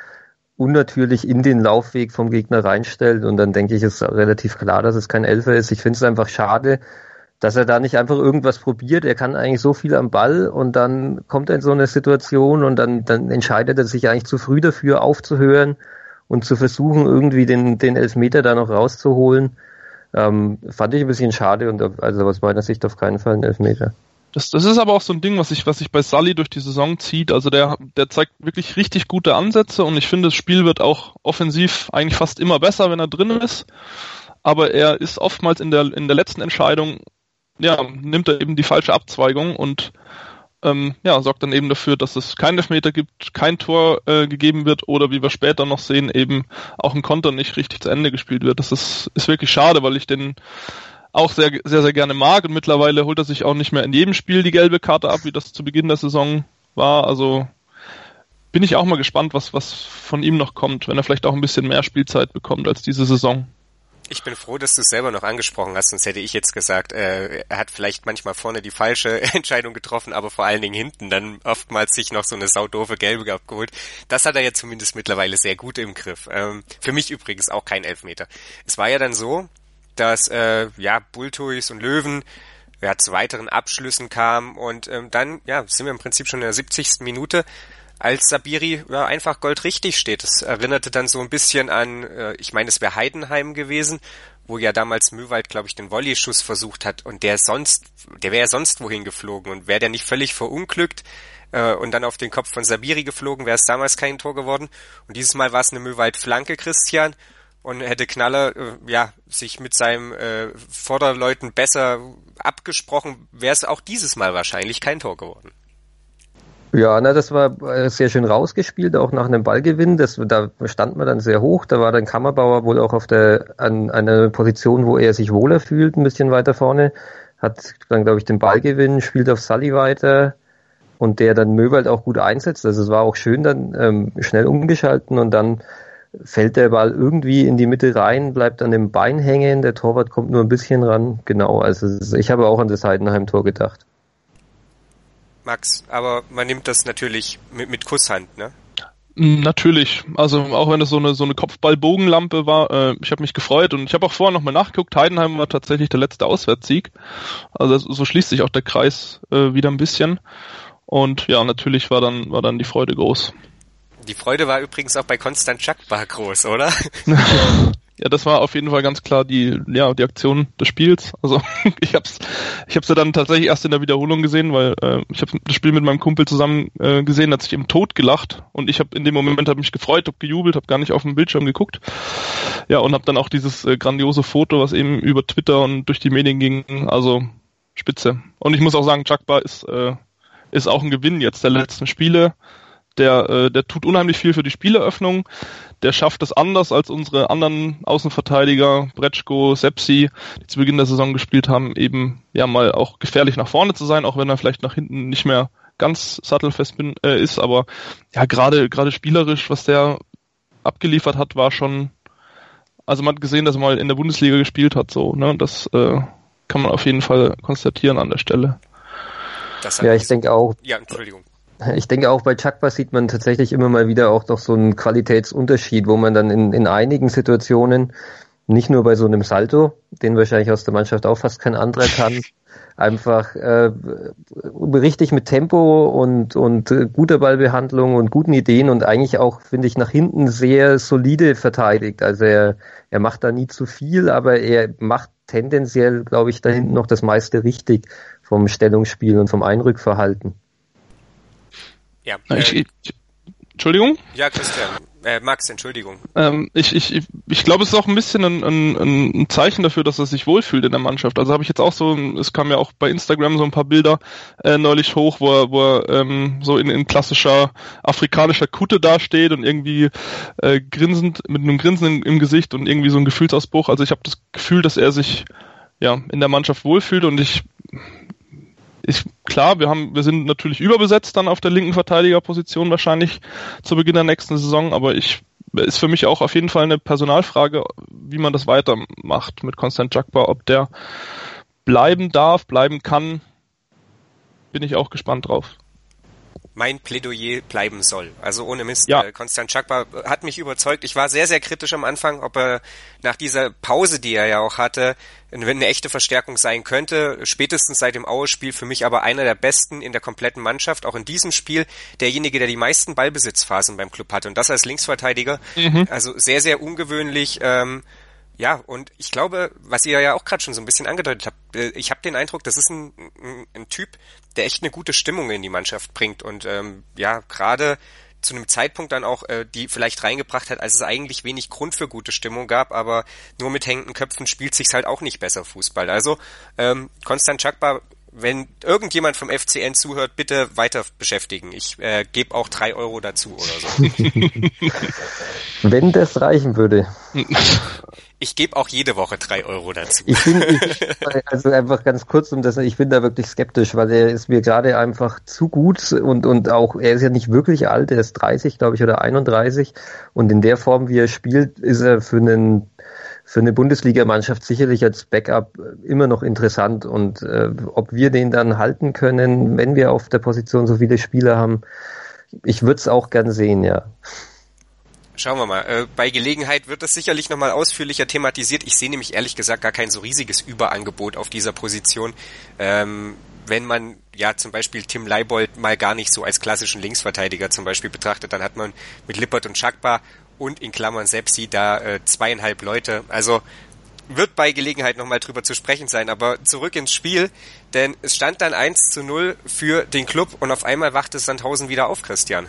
unnatürlich in den Laufweg vom Gegner reinstellt und dann denke ich, ist relativ klar, dass es kein Elfer ist. Ich finde es einfach schade, dass er da nicht einfach irgendwas probiert. Er kann eigentlich so viel am Ball und dann kommt er in so eine Situation und dann, dann entscheidet er sich eigentlich zu früh dafür aufzuhören und zu versuchen, irgendwie den, den Elfmeter da noch rauszuholen. Ähm, fand ich ein bisschen schade und also aus meiner Sicht auf keinen Fall ein Elfmeter. Das, das ist aber auch so ein Ding, was sich was sich bei Sully durch die Saison zieht. Also der, der zeigt wirklich richtig gute Ansätze und ich finde, das Spiel wird auch offensiv eigentlich fast immer besser, wenn er drin ist. Aber er ist oftmals in der in der letzten Entscheidung, ja, nimmt er eben die falsche Abzweigung und ähm, ja, sorgt dann eben dafür, dass es keinen Elfmeter gibt, kein Tor äh, gegeben wird oder wie wir später noch sehen, eben auch ein Konter nicht richtig zu Ende gespielt wird. Das ist, ist wirklich schade, weil ich den auch sehr, sehr, sehr gerne mag und mittlerweile holt er sich auch nicht mehr in jedem Spiel die gelbe Karte ab, wie das zu Beginn der Saison war. Also bin ich auch mal gespannt, was, was von ihm noch kommt, wenn er vielleicht auch ein bisschen mehr Spielzeit bekommt als diese Saison. Ich bin froh, dass du es selber noch angesprochen hast, sonst hätte ich jetzt gesagt, äh, er hat vielleicht manchmal vorne die falsche Entscheidung getroffen, aber vor allen Dingen hinten dann oftmals sich noch so eine saudoofe Gelbe abgeholt. Das hat er ja zumindest mittlerweile sehr gut im Griff. Ähm, für mich übrigens auch kein Elfmeter. Es war ja dann so, dass äh, ja Bultuis und Löwen ja, zu weiteren Abschlüssen kamen und ähm, dann ja sind wir im Prinzip schon in der siebzigsten Minute, als Sabiri ja, einfach goldrichtig steht. Das erinnerte dann so ein bisschen an, äh, ich meine, es wäre Heidenheim gewesen, wo ja damals Möwald, glaube ich, den Volleyschuss versucht hat und der sonst, der wäre ja sonst wohin geflogen und wäre der nicht völlig verunglückt äh, und dann auf den Kopf von Sabiri geflogen, wäre es damals kein Tor geworden. Und dieses Mal war es eine Möwald-Flanke, Christian, und hätte Knaller äh, ja sich mit seinem äh, Vorderleuten besser abgesprochen, wäre es auch dieses Mal wahrscheinlich kein Tor geworden. Ja, na, das war sehr schön rausgespielt, auch nach einem Ballgewinn. Das, da stand man dann sehr hoch. Da war dann Kammerbauer wohl auch auf der an einer Position, wo er sich wohler fühlt, ein bisschen weiter vorne. Hat dann, glaube ich, den Ballgewinn, spielt auf Sully weiter und der dann Möwald auch gut einsetzt. Also es war auch schön dann ähm, schnell umgeschalten und dann fällt der Ball irgendwie in die Mitte rein, bleibt an dem Bein hängen. Der Torwart kommt nur ein bisschen ran. Genau, also ich habe auch an das Heidenheim-Tor gedacht. Max, aber man nimmt das natürlich mit, mit Kusshand, ne? Natürlich, also auch wenn es so eine so eine Kopfball-Bogenlampe war, äh, ich habe mich gefreut und ich habe auch vorher nochmal nachgeguckt, Heidenheim war tatsächlich der letzte Auswärtssieg, also so schließt sich auch der Kreis äh, wieder ein bisschen und ja, natürlich war dann war dann die Freude groß. Die Freude war übrigens auch bei Konstant Czakba groß, oder? Ja, das war auf jeden Fall ganz klar die, ja, die Aktion des Spiels. Also ich hab's, ich hab's ja dann tatsächlich erst in der Wiederholung gesehen, weil äh, ich habe das Spiel mit meinem Kumpel zusammen äh, gesehen, hat sich eben tot gelacht und ich habe in dem Moment hab mich gefreut, hab gejubelt, hab gar nicht auf dem Bildschirm geguckt. Ja, und hab dann auch dieses äh, grandiose Foto, was eben über Twitter und durch die Medien ging, also spitze. Und ich muss auch sagen, Czakba ist äh, ist auch ein Gewinn jetzt der letzten Spiele. Der, äh, der tut unheimlich viel für die Spieleröffnung. Der schafft es anders als unsere anderen Außenverteidiger, Bretschko, Sepsi, die zu Beginn der Saison gespielt haben, eben ja mal auch gefährlich nach vorne zu sein, auch wenn er vielleicht nach hinten nicht mehr ganz sattelfest bin, äh, ist. Aber ja, gerade gerade spielerisch, was der abgeliefert hat, war schon. Also man hat gesehen, dass er mal in der Bundesliga gespielt hat, so. Ne, das äh, kann man auf jeden Fall konstatieren an der Stelle. Das ja, ich denke auch. Ja, Entschuldigung. Ich denke auch bei Czakba sieht man tatsächlich immer mal wieder auch doch so einen Qualitätsunterschied, wo man dann in, in einigen Situationen, nicht nur bei so einem Salto, den wahrscheinlich aus der Mannschaft auch fast kein anderer kann, einfach äh, richtig mit Tempo und, und äh, guter Ballbehandlung und guten Ideen und eigentlich auch, finde ich, nach hinten sehr solide verteidigt. Also er, er macht da nie zu viel, aber er macht tendenziell, glaube ich, da hinten noch das meiste richtig vom Stellungsspiel und vom Einrückverhalten. Ja, äh, ich, ich, Entschuldigung? Ja, Christian. Äh, Max, Entschuldigung. Ähm, ich ich, ich, ich glaube, es ist auch ein bisschen ein, ein, ein Zeichen dafür, dass er sich wohlfühlt in der Mannschaft. Also habe ich jetzt auch so, es kam ja auch bei Instagram so ein paar Bilder äh, neulich hoch, wo er, wo er ähm, so in, in klassischer afrikanischer Kutte dasteht und irgendwie äh, grinsend, mit einem Grinsen im, im Gesicht und irgendwie so ein Gefühlsausbruch. Also ich habe das Gefühl, dass er sich ja in der Mannschaft wohlfühlt und ich Ich, klar, wir haben, wir sind natürlich überbesetzt dann auf der linken Verteidigerposition wahrscheinlich zu Beginn der nächsten Saison, aber ich, ist für mich auch auf jeden Fall eine Personalfrage, wie man das weitermacht mit Constant Jagba, ob der bleiben darf, bleiben kann, bin ich auch gespannt drauf. Mein Plädoyer bleiben soll. Also ohne Mist, ja. äh, Constant Jagba hat mich überzeugt. Ich war sehr, sehr kritisch am Anfang, ob er nach dieser Pause, die er ja auch hatte, eine, eine echte Verstärkung sein könnte. Spätestens seit dem Aue-Spiel für mich aber einer der besten in der kompletten Mannschaft. Auch in diesem Spiel derjenige, der die meisten Ballbesitzphasen beim Club hatte. Und das als Linksverteidiger. Mhm. Also sehr, sehr ungewöhnlich. Ähm, Ja, und ich glaube, was ihr ja auch gerade schon so ein bisschen angedeutet habt, ich habe den Eindruck, das ist ein, ein, ein Typ, der echt eine gute Stimmung in die Mannschaft bringt und ähm, ja, gerade zu einem Zeitpunkt dann auch äh, die vielleicht reingebracht hat, als es eigentlich wenig Grund für gute Stimmung gab, aber nur mit hängenden Köpfen spielt sich's halt auch nicht besser Fußball. Also ähm, Constant Jagba, wenn irgendjemand vom F C N zuhört, bitte weiter beschäftigen. Ich äh, gebe auch drei Euro dazu oder so. Wenn das reichen würde. Ich gebe auch jede Woche drei Euro dazu. Ich bin, ich, also einfach ganz kurz, um das, ich bin da wirklich skeptisch, weil er ist mir gerade einfach zu gut und, und auch, er ist ja nicht wirklich alt, er ist dreißig, glaube ich, oder einunddreißig und in der Form, wie er spielt, ist er für einen, für eine Bundesligamannschaft sicherlich als Backup immer noch interessant und äh, ob wir den dann halten können, wenn wir auf der Position so viele Spieler haben, ich würde es auch gern sehen, ja. Schauen wir mal. Äh, bei Gelegenheit wird das sicherlich nochmal ausführlicher thematisiert. Ich sehe nämlich ehrlich gesagt gar kein so riesiges Überangebot auf dieser Position. Ähm, wenn man ja zum Beispiel Tim Leibold mal gar nicht so als klassischen Linksverteidiger zum Beispiel betrachtet, dann hat man mit Lippert und Jagba und in Klammern Sepsi da äh, zweieinhalb Leute. Also wird bei Gelegenheit nochmal drüber zu sprechen sein. Aber zurück ins Spiel, denn es stand dann eins zu null für den Club und auf einmal wachte Sandhausen wieder auf, Christian.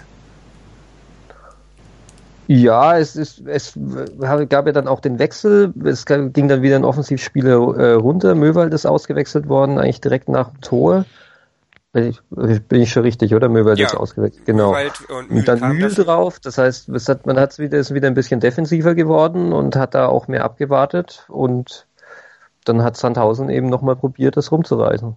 Ja, es ist, es gab ja dann auch den Wechsel. Es ging dann wieder ein Offensivspieler äh, runter. Möwald ist ausgewechselt worden, eigentlich direkt nach dem Tor. Bin ich, bin ich schon richtig, oder? Möwald ja, ist ausgewechselt, genau. Möwald und, und dann Mühl drauf. Das heißt, es hat, man hat's wieder, ist wieder ein bisschen defensiver geworden und hat da auch mehr abgewartet. Und dann hat Sandhausen eben nochmal probiert, das rumzureißen.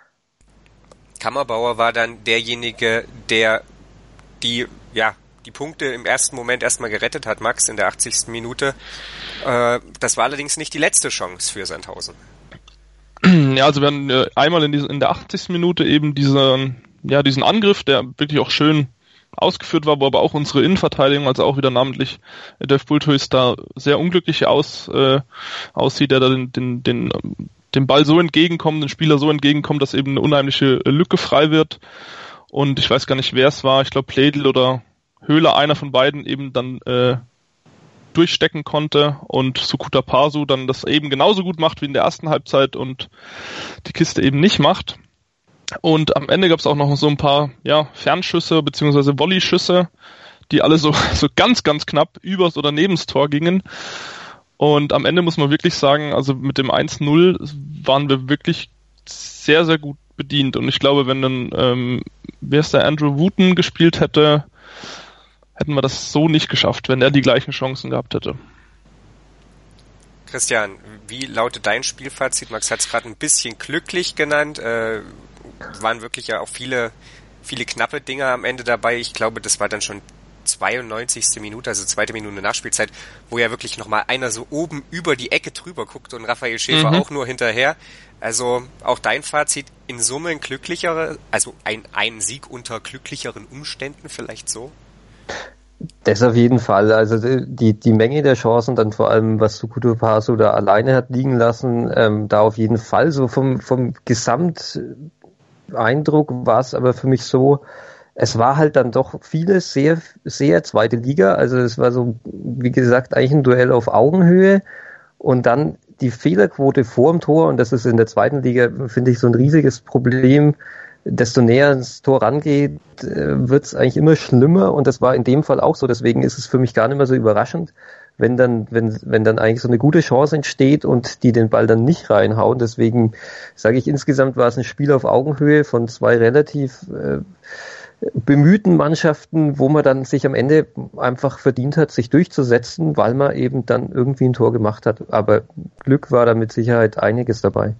Kammerbauer war dann derjenige, der die, ja, die Punkte im ersten Moment erstmal gerettet hat, Max, in der achtzigsten Minute. Äh, das war allerdings nicht die letzte Chance für Sandhausen. Ja, also wir hatten äh, einmal in, diese, in der achtzigsten Minute eben diesen, ja, diesen Angriff, der wirklich auch schön ausgeführt war, wo aber auch unsere Innenverteidigung, also auch wieder namentlich äh, Dave Bulthuis da sehr unglücklich aus, äh, aussieht, der da den, den, den, dem Ball so entgegenkommt, den Spieler so entgegenkommt, dass eben eine unheimliche Lücke frei wird. Und ich weiß gar nicht, wer es war, ich glaube Pledl oder Höhler, einer von beiden eben dann äh, durchstecken konnte und Sukuta Pasu dann das eben genauso gut macht wie in der ersten Halbzeit und die Kiste eben nicht macht. Und am Ende gab es auch noch so ein paar ja, Fernschüsse bzw. Volleyschüsse, die alle so, so ganz, ganz knapp übers oder nebens Tor gingen. Und am Ende muss man wirklich sagen, also mit dem eins null waren wir wirklich sehr, sehr gut bedient. Und ich glaube, wenn dann, ähm, wer ist der Andrew Wooten gespielt hätte, hätten wir das so nicht geschafft, wenn er die gleichen Chancen gehabt hätte. Christian, wie lautet dein Spielfazit? Max hat es gerade ein bisschen glücklich genannt. Äh, waren wirklich ja auch viele, viele knappe Dinger am Ende dabei. Ich glaube, das war dann schon zweiundneunzigste Minute, also zweite Minute Nachspielzeit, wo ja wirklich nochmal einer so oben über die Ecke drüber guckt und Raphael Schäfer mhm. auch nur hinterher. Also auch dein Fazit, in Summe ein glücklichere, also ein, ein Sieg unter glücklicheren Umständen vielleicht so? Das auf jeden Fall. Also die die Menge der Chancen, dann vor allem, was Sukuta Pasu da alleine hat liegen lassen, ähm, da auf jeden Fall. So vom vom Gesamteindruck war es aber für mich so, es war halt dann doch vieles sehr, sehr zweite Liga. Also es war so, wie gesagt, eigentlich ein Duell auf Augenhöhe und dann die Fehlerquote vor dem Tor, und das ist in der zweiten Liga, finde ich, so ein riesiges Problem. desto näher ans Tor rangeht, wird es eigentlich immer schlimmer und das war in dem Fall auch so. Deswegen ist es für mich gar nicht mehr so überraschend, wenn dann, wenn, wenn dann eigentlich so eine gute Chance entsteht und die den Ball dann nicht reinhauen. Deswegen sage ich, insgesamt war es ein Spiel auf Augenhöhe von zwei relativ äh, bemühten Mannschaften, wo man dann sich am Ende einfach verdient hat, sich durchzusetzen, weil man eben dann irgendwie ein Tor gemacht hat. Aber Glück war da mit Sicherheit einiges dabei.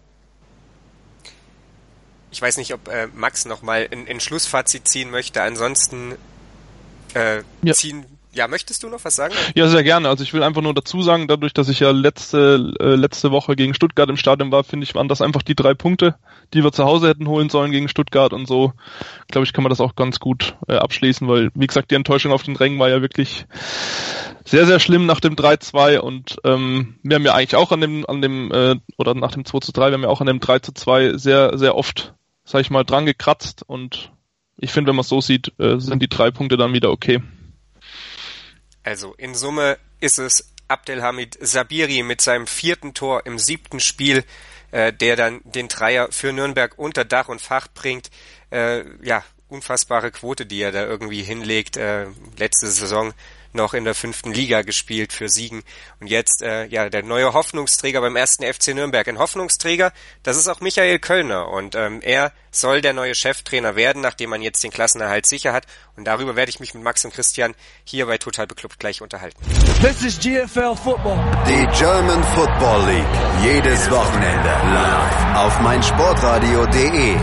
Ich weiß nicht, ob äh, Max nochmal ein, ein Schlussfazit ziehen möchte. Ansonsten äh, ja. ziehen... Ja, möchtest du noch was sagen? Ja, sehr gerne. Also ich will einfach nur dazu sagen, dadurch, dass ich ja letzte äh, letzte Woche gegen Stuttgart im Stadion war, finde ich, waren das einfach die drei Punkte, die wir zu Hause hätten holen sollen gegen Stuttgart und so. Glaube ich, kann man das auch ganz gut äh, abschließen, weil, wie gesagt, die Enttäuschung auf den Rängen war ja wirklich sehr, sehr schlimm nach dem drei zwei und ähm, wir haben ja eigentlich auch an dem, an dem äh, oder nach dem zwei zu drei, wir haben ja auch an dem drei zu zwei sehr, sehr oft, sag ich mal, dran gekratzt und ich finde, wenn man es so sieht, äh, sind die drei Punkte dann wieder okay. Also in Summe ist es Abdelhamid Sabiri mit seinem vierten Tor im siebten Spiel, äh, der dann den Dreier für Nürnberg unter Dach und Fach bringt. Äh, ja, unfassbare Quote, die er da irgendwie hinlegt. Äh, letzte Saison noch in der fünften Liga gespielt für Siegen. Und jetzt äh, ja der neue Hoffnungsträger beim ersten F C Nürnberg. Ein Hoffnungsträger, das ist auch Michael Kölner. Und ähm, er soll der neue Cheftrainer werden, nachdem man jetzt den Klassenerhalt sicher hat. Und darüber werde ich mich mit Max und Christian hier bei Total Beklubbt gleich unterhalten. This is G F L Football. Die German Football League. Jedes Wochenende live auf meinsportradio punkt de.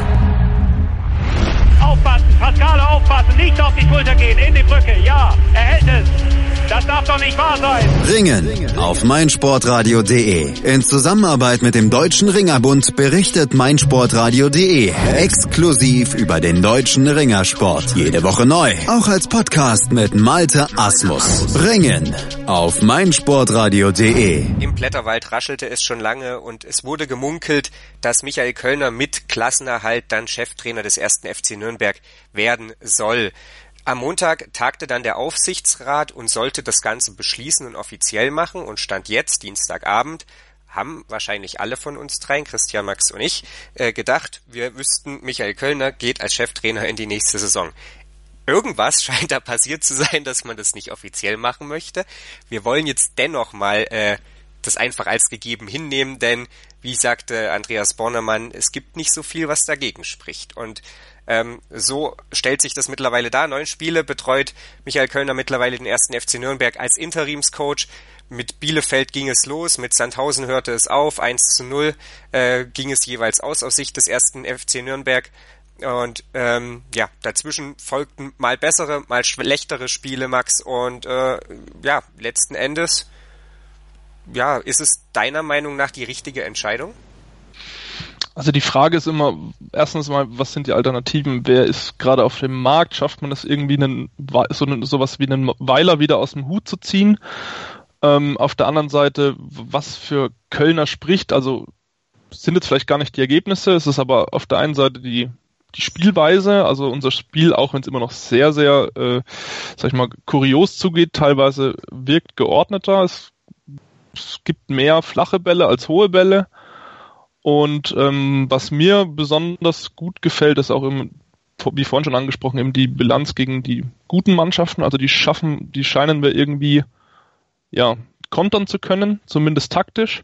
Aufpassen, Pascale aufpassen, nicht auf die Schulter gehen, in die Brücke, ja, er hält es. Das darf doch nicht wahr sein. Ringen auf meinsportradio punkt de. In Zusammenarbeit mit dem Deutschen Ringerbund berichtet meinsportradio punkt de exklusiv über den deutschen Ringersport. Jede Woche neu, auch als Podcast mit Malte Asmus. Ringen auf meinsportradio punkt de. Im Blätterwald raschelte es schon lange und es wurde gemunkelt, dass Michael Kölner mit Klassenerhalt dann Cheftrainer des ersten F C Nürnberg werden soll. Am Montag tagte dann der Aufsichtsrat und sollte das Ganze beschließen und offiziell machen und Stand jetzt, Dienstagabend, haben wahrscheinlich alle von uns dreien, Christian, Max und ich, äh, gedacht, wir wüssten, Michael Kölner geht als Cheftrainer in die nächste Saison. Irgendwas scheint da passiert zu sein, dass man das nicht offiziell machen möchte. Wir wollen jetzt dennoch mal äh, das einfach als gegeben hinnehmen, denn, wie sagte Andreas Bornemann, es gibt nicht so viel, was dagegen spricht. Und ähm, so stellt sich das mittlerweile dar. Neun Spiele betreut Michael Kölner mittlerweile den ersten F C Nürnberg als Interimscoach. Mit Bielefeld ging es los, mit Sandhausen hörte es auf, eins zu null äh, ging es jeweils aus aus Sicht des ersten F C Nürnberg. Und ähm, ja, dazwischen folgten mal bessere, mal schlechtere Spiele, Max. Und äh, ja, letzten Endes, ja, ist es deiner Meinung nach die richtige Entscheidung? Also die Frage ist immer, erstens mal, was sind die Alternativen? Wer ist gerade auf dem Markt? Schafft man das irgendwie, einen, so eine, sowas wie einen Weiler wieder aus dem Hut zu ziehen? Ähm, auf der anderen Seite, was für Kölner spricht, also sind jetzt vielleicht gar nicht die Ergebnisse, es ist aber auf der einen Seite die, die Spielweise, also unser Spiel, auch wenn es immer noch sehr, sehr, äh, sag ich mal, kurios zugeht, teilweise wirkt geordneter, es, es gibt mehr flache Bälle als hohe Bälle. Und ähm, was mir besonders gut gefällt, ist auch im, wie vorhin schon angesprochen, eben die Bilanz gegen die guten Mannschaften. Also die schaffen, die scheinen wir irgendwie ja kontern zu können, zumindest taktisch.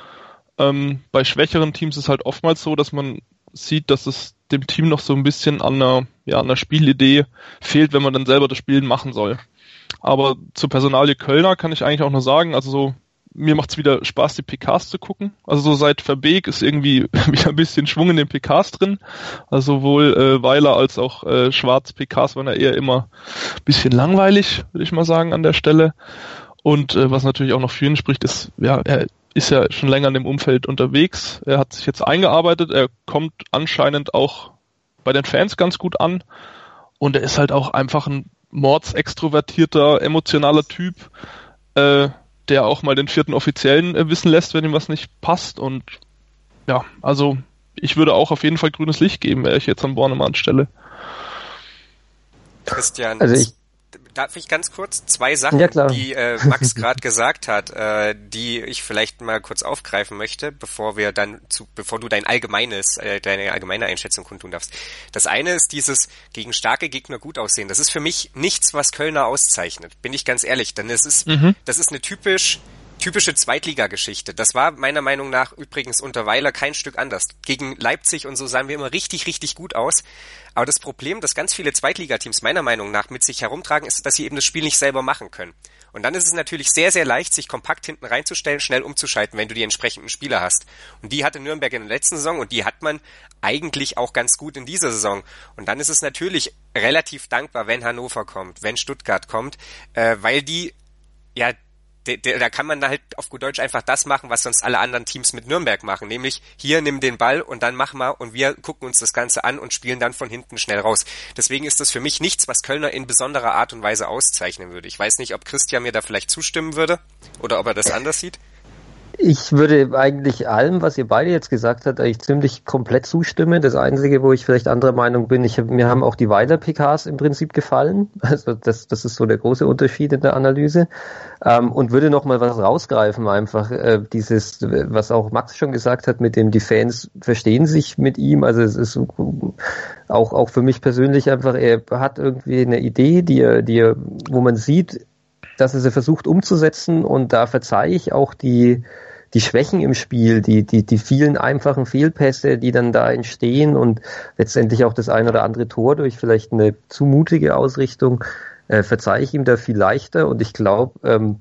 Ähm, bei schwächeren Teams ist es halt oftmals so, dass man sieht, dass es dem Team noch so ein bisschen an einer, ja, an einer Spielidee fehlt, wenn man dann selber das Spiel machen soll. Aber zur Personalie Kölner kann ich eigentlich auch nur sagen, also so mir macht's wieder Spaß, die P Ks zu gucken. Also so seit Verbeek ist irgendwie wieder ein bisschen Schwung in den P Ks drin. Also sowohl äh, Weiler als auch äh, Schwarz P Ks waren ja eher immer ein bisschen langweilig, würde ich mal sagen, an der Stelle. Und äh, was natürlich auch noch für ihn spricht, ist, ja, er ist ja schon länger in dem Umfeld unterwegs. Er hat sich jetzt eingearbeitet. Er kommt anscheinend auch bei den Fans ganz gut an. Und er ist halt auch einfach ein mordsextrovertierter, emotionaler Typ, äh, der auch mal den vierten Offiziellen äh, wissen lässt, wenn ihm was nicht passt. Und ja, also ich würde auch auf jeden Fall grünes Licht geben, wäre ich jetzt an Bornemanns Stelle. Christian, also ich, darf ich ganz kurz zwei Sachen, ja, klar. die äh, Max gerade gesagt hat, äh, die ich vielleicht mal kurz aufgreifen möchte, bevor wir dann zu, bevor du dein allgemeines, äh, deine allgemeine Einschätzung kundtun darfst. Das eine ist dieses gegen starke Gegner gut aussehen. Das ist für mich nichts, was Kölner auszeichnet. Bin ich ganz ehrlich, denn es ist, mhm. das ist eine typisch Typische Zweitligageschichte. Das war meiner Meinung nach übrigens unter Weiler kein Stück anders. Gegen Leipzig und so sahen wir immer richtig, richtig gut aus. Aber das Problem, das ganz viele Zweitligateams meiner Meinung nach mit sich herumtragen, ist, dass sie eben das Spiel nicht selber machen können. Und dann ist es natürlich sehr, sehr leicht, sich kompakt hinten reinzustellen, schnell umzuschalten, wenn du die entsprechenden Spieler hast. Und die hatte Nürnberg in der letzten Saison und die hat man eigentlich auch ganz gut in dieser Saison. Und dann ist es natürlich relativ dankbar, wenn Hannover kommt, wenn Stuttgart kommt, äh, weil die, ja, De, de, da kann man halt auf gut Deutsch einfach das machen, was sonst alle anderen Teams mit Nürnberg machen, nämlich hier nimm den Ball und dann mach mal und wir gucken uns das Ganze an und spielen dann von hinten schnell raus. Deswegen ist das für mich nichts, was Kölner in besonderer Art und Weise auszeichnen würde. Ich weiß nicht, ob Christian mir da vielleicht zustimmen würde oder ob er das anders sieht. Ich würde eigentlich allem, was ihr beide jetzt gesagt habt, eigentlich ziemlich komplett zustimmen. Das Einzige, wo ich vielleicht anderer Meinung bin, ich hab, mir haben auch die Weiler-P Ks im Prinzip gefallen. Also das, das ist so der große Unterschied in der Analyse. Ähm, und würde noch mal was rausgreifen einfach. Äh, dieses, was auch Max schon gesagt hat, mit dem die Fans verstehen sich mit ihm. Also es ist auch, auch für mich persönlich einfach, er hat irgendwie eine Idee, die er, die er, wo man sieht, dass er sie versucht umzusetzen, und da verzeihe ich auch die die Schwächen im Spiel, die die die vielen einfachen Fehlpässe, die dann da entstehen, und letztendlich auch das ein oder andere Tor durch vielleicht eine zu mutige Ausrichtung, äh, verzeihe ich ihm da viel leichter, und ich glaube, ähm,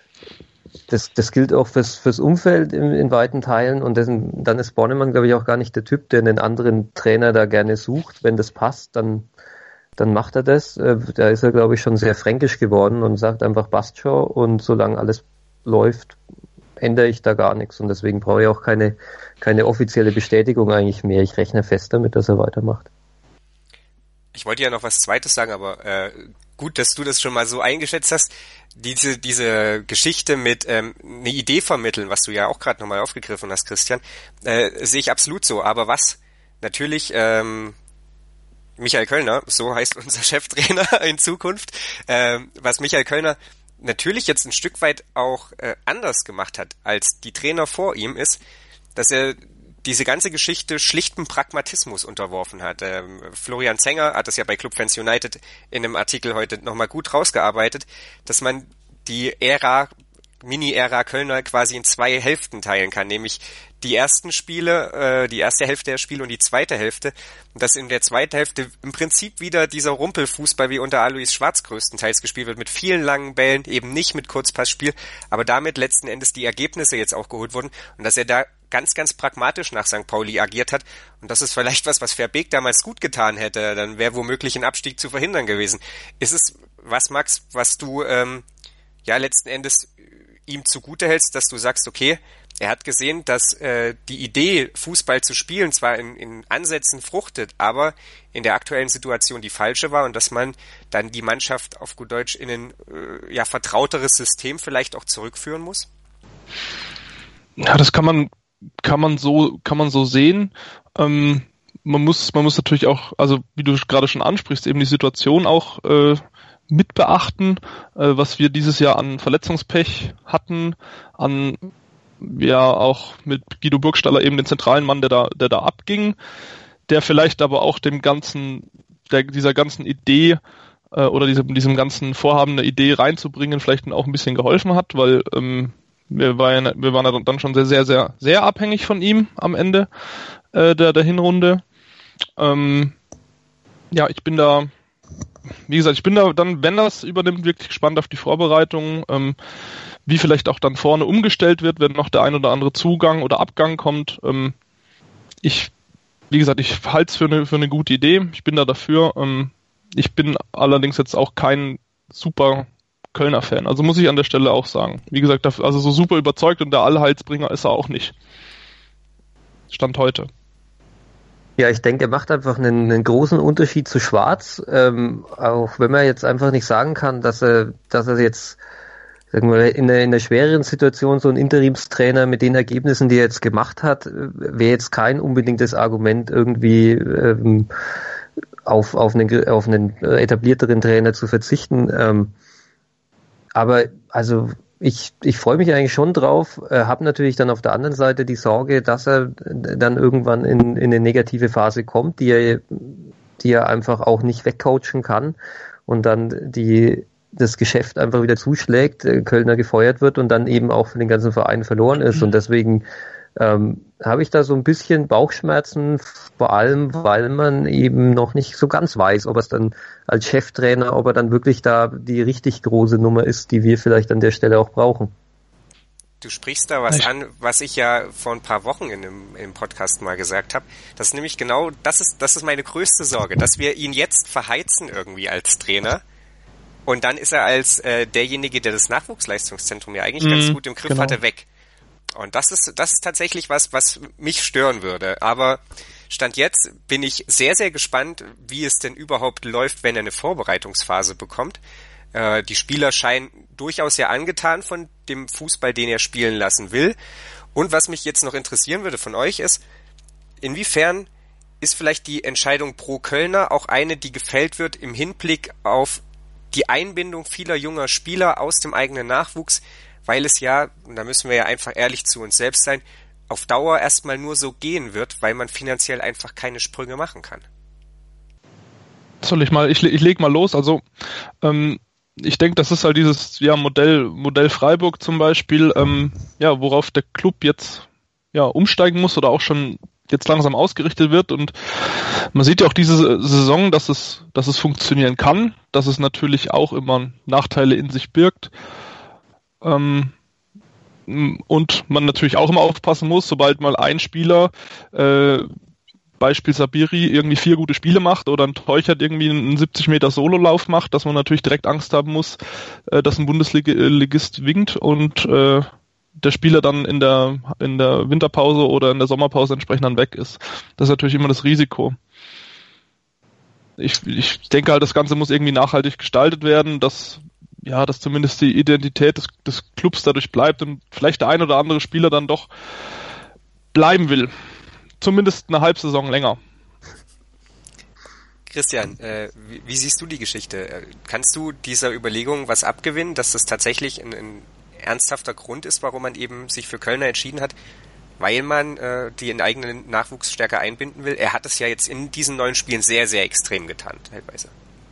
das das gilt auch fürs fürs Umfeld in, in weiten Teilen, und dessen, dann ist Bornemann, glaube ich, auch gar nicht der Typ, der einen anderen Trainer da gerne sucht. Wenn das passt, dann dann macht er das. Da ist er, glaube ich, schon sehr fränkisch geworden und sagt einfach, passt schon, und solange alles läuft, ändere ich da gar nichts, und deswegen brauche ich auch keine, keine offizielle Bestätigung eigentlich mehr. Ich rechne fest damit, dass er weitermacht. Ich wollte ja noch was Zweites sagen, aber äh, gut, dass du das schon mal so eingeschätzt hast. Diese diese Geschichte mit ähm, eine Idee vermitteln, was du ja auch gerade nochmal aufgegriffen hast, Christian, äh, sehe ich absolut so. Aber was natürlich ähm, Michael Kölner, so heißt unser Cheftrainer in Zukunft, äh, was Michael Kölner natürlich jetzt ein Stück weit auch äh, anders gemacht hat als die Trainer vor ihm, ist, dass er diese ganze Geschichte schlichtem Pragmatismus unterworfen hat. Ähm, Florian Zenger hat das ja bei Clubfans United in einem Artikel heute nochmal gut rausgearbeitet, dass man die Ära, Mini-Ära Kölner quasi in zwei Hälften teilen kann, nämlich die ersten Spiele, äh, die erste Hälfte der Spiele und die zweite Hälfte, und dass in der zweiten Hälfte im Prinzip wieder dieser Rumpelfußball wie unter Alois Schwarz größtenteils gespielt wird, mit vielen langen Bällen, eben nicht mit Kurzpassspiel, aber damit letzten Endes die Ergebnisse jetzt auch geholt wurden, und dass er da ganz, ganz pragmatisch nach Sankt Pauli agiert hat, und das ist vielleicht was, was Verbeek damals gut getan hätte, dann wäre womöglich ein Abstieg zu verhindern gewesen. Ist es was, Max, was du ähm, ja letzten Endes ihm zugute hältst, dass du sagst, okay, er hat gesehen, dass äh, die Idee, Fußball zu spielen, zwar in, in Ansätzen fruchtet, aber in der aktuellen Situation die falsche war, und dass man dann die Mannschaft auf gut Deutsch in ein äh, ja, vertrauteres System vielleicht auch zurückführen muss? Ja, das kann man kann man so kann man so sehen. Ähm, man muss man muss natürlich auch, also wie du gerade schon ansprichst, eben die Situation auch äh, mit beachten, äh, was wir dieses Jahr an Verletzungspech hatten, an ja auch mit Guido Burgstaller eben den zentralen Mann, der da der da abging, der vielleicht aber auch dem ganzen der dieser ganzen Idee äh, oder diesem diesem ganzen Vorhaben eine Idee reinzubringen vielleicht auch ein bisschen geholfen hat, weil ähm, wir waren wir waren dann schon sehr sehr sehr sehr abhängig von ihm am Ende äh, der der Hinrunde. Ähm, ja, ich bin da Wie gesagt, ich bin da dann, wenn das übernimmt, wirklich gespannt auf die Vorbereitung, ähm, wie vielleicht auch dann vorne umgestellt wird, wenn noch der ein oder andere Zugang oder Abgang kommt. Ähm, ich, wie gesagt, ich halte es für eine für eine gute Idee. Ich bin da dafür. Ähm, ich bin allerdings jetzt auch kein super Kölner Fan. Also muss ich an der Stelle auch sagen. Wie gesagt, also so super überzeugt und der Allheilsbringer ist er auch nicht. Stand heute. Ja, ich denke, er macht einfach einen, einen großen Unterschied zu Schwarz, ähm, auch wenn man jetzt einfach nicht sagen kann, dass er, dass er jetzt, sagen wir, in einer, in einer schwereren Situation so ein Interimstrainer mit den Ergebnissen, die er jetzt gemacht hat, wäre jetzt kein unbedingtes Argument irgendwie ähm, auf, auf einen, auf einen etablierteren Trainer zu verzichten. Ähm, aber also ich, ich freue mich eigentlich schon drauf, äh, habe natürlich dann auf der anderen Seite die Sorge, dass er dann irgendwann in, in eine negative Phase kommt, die er, die er einfach auch nicht wegcoachen kann und dann die das Geschäft einfach wieder zuschlägt, äh, Kölner gefeuert wird und dann eben auch für den ganzen Verein verloren ist. Und deswegen ähm, habe ich da so ein bisschen Bauchschmerzen, vor allem, weil man eben noch nicht so ganz weiß, ob er es dann als Cheftrainer, ob er dann wirklich da die richtig große Nummer ist, die wir vielleicht an der Stelle auch brauchen. Du sprichst da was an, was ich ja vor ein paar Wochen in einem, im Podcast mal gesagt habe. Das ist nämlich genau, das ist, das ist meine größte Sorge, dass wir ihn jetzt verheizen irgendwie als Trainer. Und dann ist er als äh, derjenige, der das Nachwuchsleistungszentrum ja eigentlich mhm, ganz gut im Griff genau. hatte, weg. Und das ist, das ist tatsächlich was, was mich stören würde. Aber Stand jetzt bin ich sehr, sehr gespannt, wie es denn überhaupt läuft, wenn er eine Vorbereitungsphase bekommt. Äh, die Spieler scheinen durchaus ja angetan von dem Fußball, den er spielen lassen will. Und was mich jetzt noch interessieren würde von euch ist, inwiefern ist vielleicht die Entscheidung pro Kölner auch eine, die gefällt wird im Hinblick auf die Einbindung vieler junger Spieler aus dem eigenen Nachwuchs, weil es ja, und da müssen wir ja einfach ehrlich zu uns selbst sein, auf Dauer erstmal nur so gehen wird, weil man finanziell einfach keine Sprünge machen kann. Soll ich mal, ich, ich leg mal los, also ähm, ich denke, das ist halt dieses ja, Modell, Modell Freiburg zum Beispiel, ähm, ja, worauf der Club jetzt ja umsteigen muss oder auch schon jetzt langsam ausgerichtet wird, und man sieht ja auch diese Saison, dass es, dass es funktionieren kann, dass es natürlich auch immer Nachteile in sich birgt. Ähm, und man natürlich auch immer aufpassen muss, sobald mal ein Spieler, äh, Beispiel Sabiri, irgendwie vier gute Spiele macht oder ein Teuchert irgendwie einen siebzig Meter Sololauf macht, dass man natürlich direkt Angst haben muss, äh, dass ein Bundesligist winkt und äh, der Spieler dann in der in der Winterpause oder in der Sommerpause entsprechend dann weg ist. Das ist natürlich immer das Risiko. Ich, ich denke halt, das Ganze muss irgendwie nachhaltig gestaltet werden, dass ja, dass zumindest die Identität des, des Clubs dadurch bleibt und vielleicht der ein oder andere Spieler dann doch bleiben will. Zumindest eine Halbsaison länger. Christian, äh, wie, wie siehst du die Geschichte? Kannst du dieser Überlegung was abgewinnen, dass das tatsächlich ein, ein ernsthafter Grund ist, warum man eben sich für Kölner entschieden hat, weil man äh, die eigenen Nachwuchs stärker einbinden will? Er hat es ja jetzt in diesen neuen Spielen sehr, sehr extrem getan, teilweise.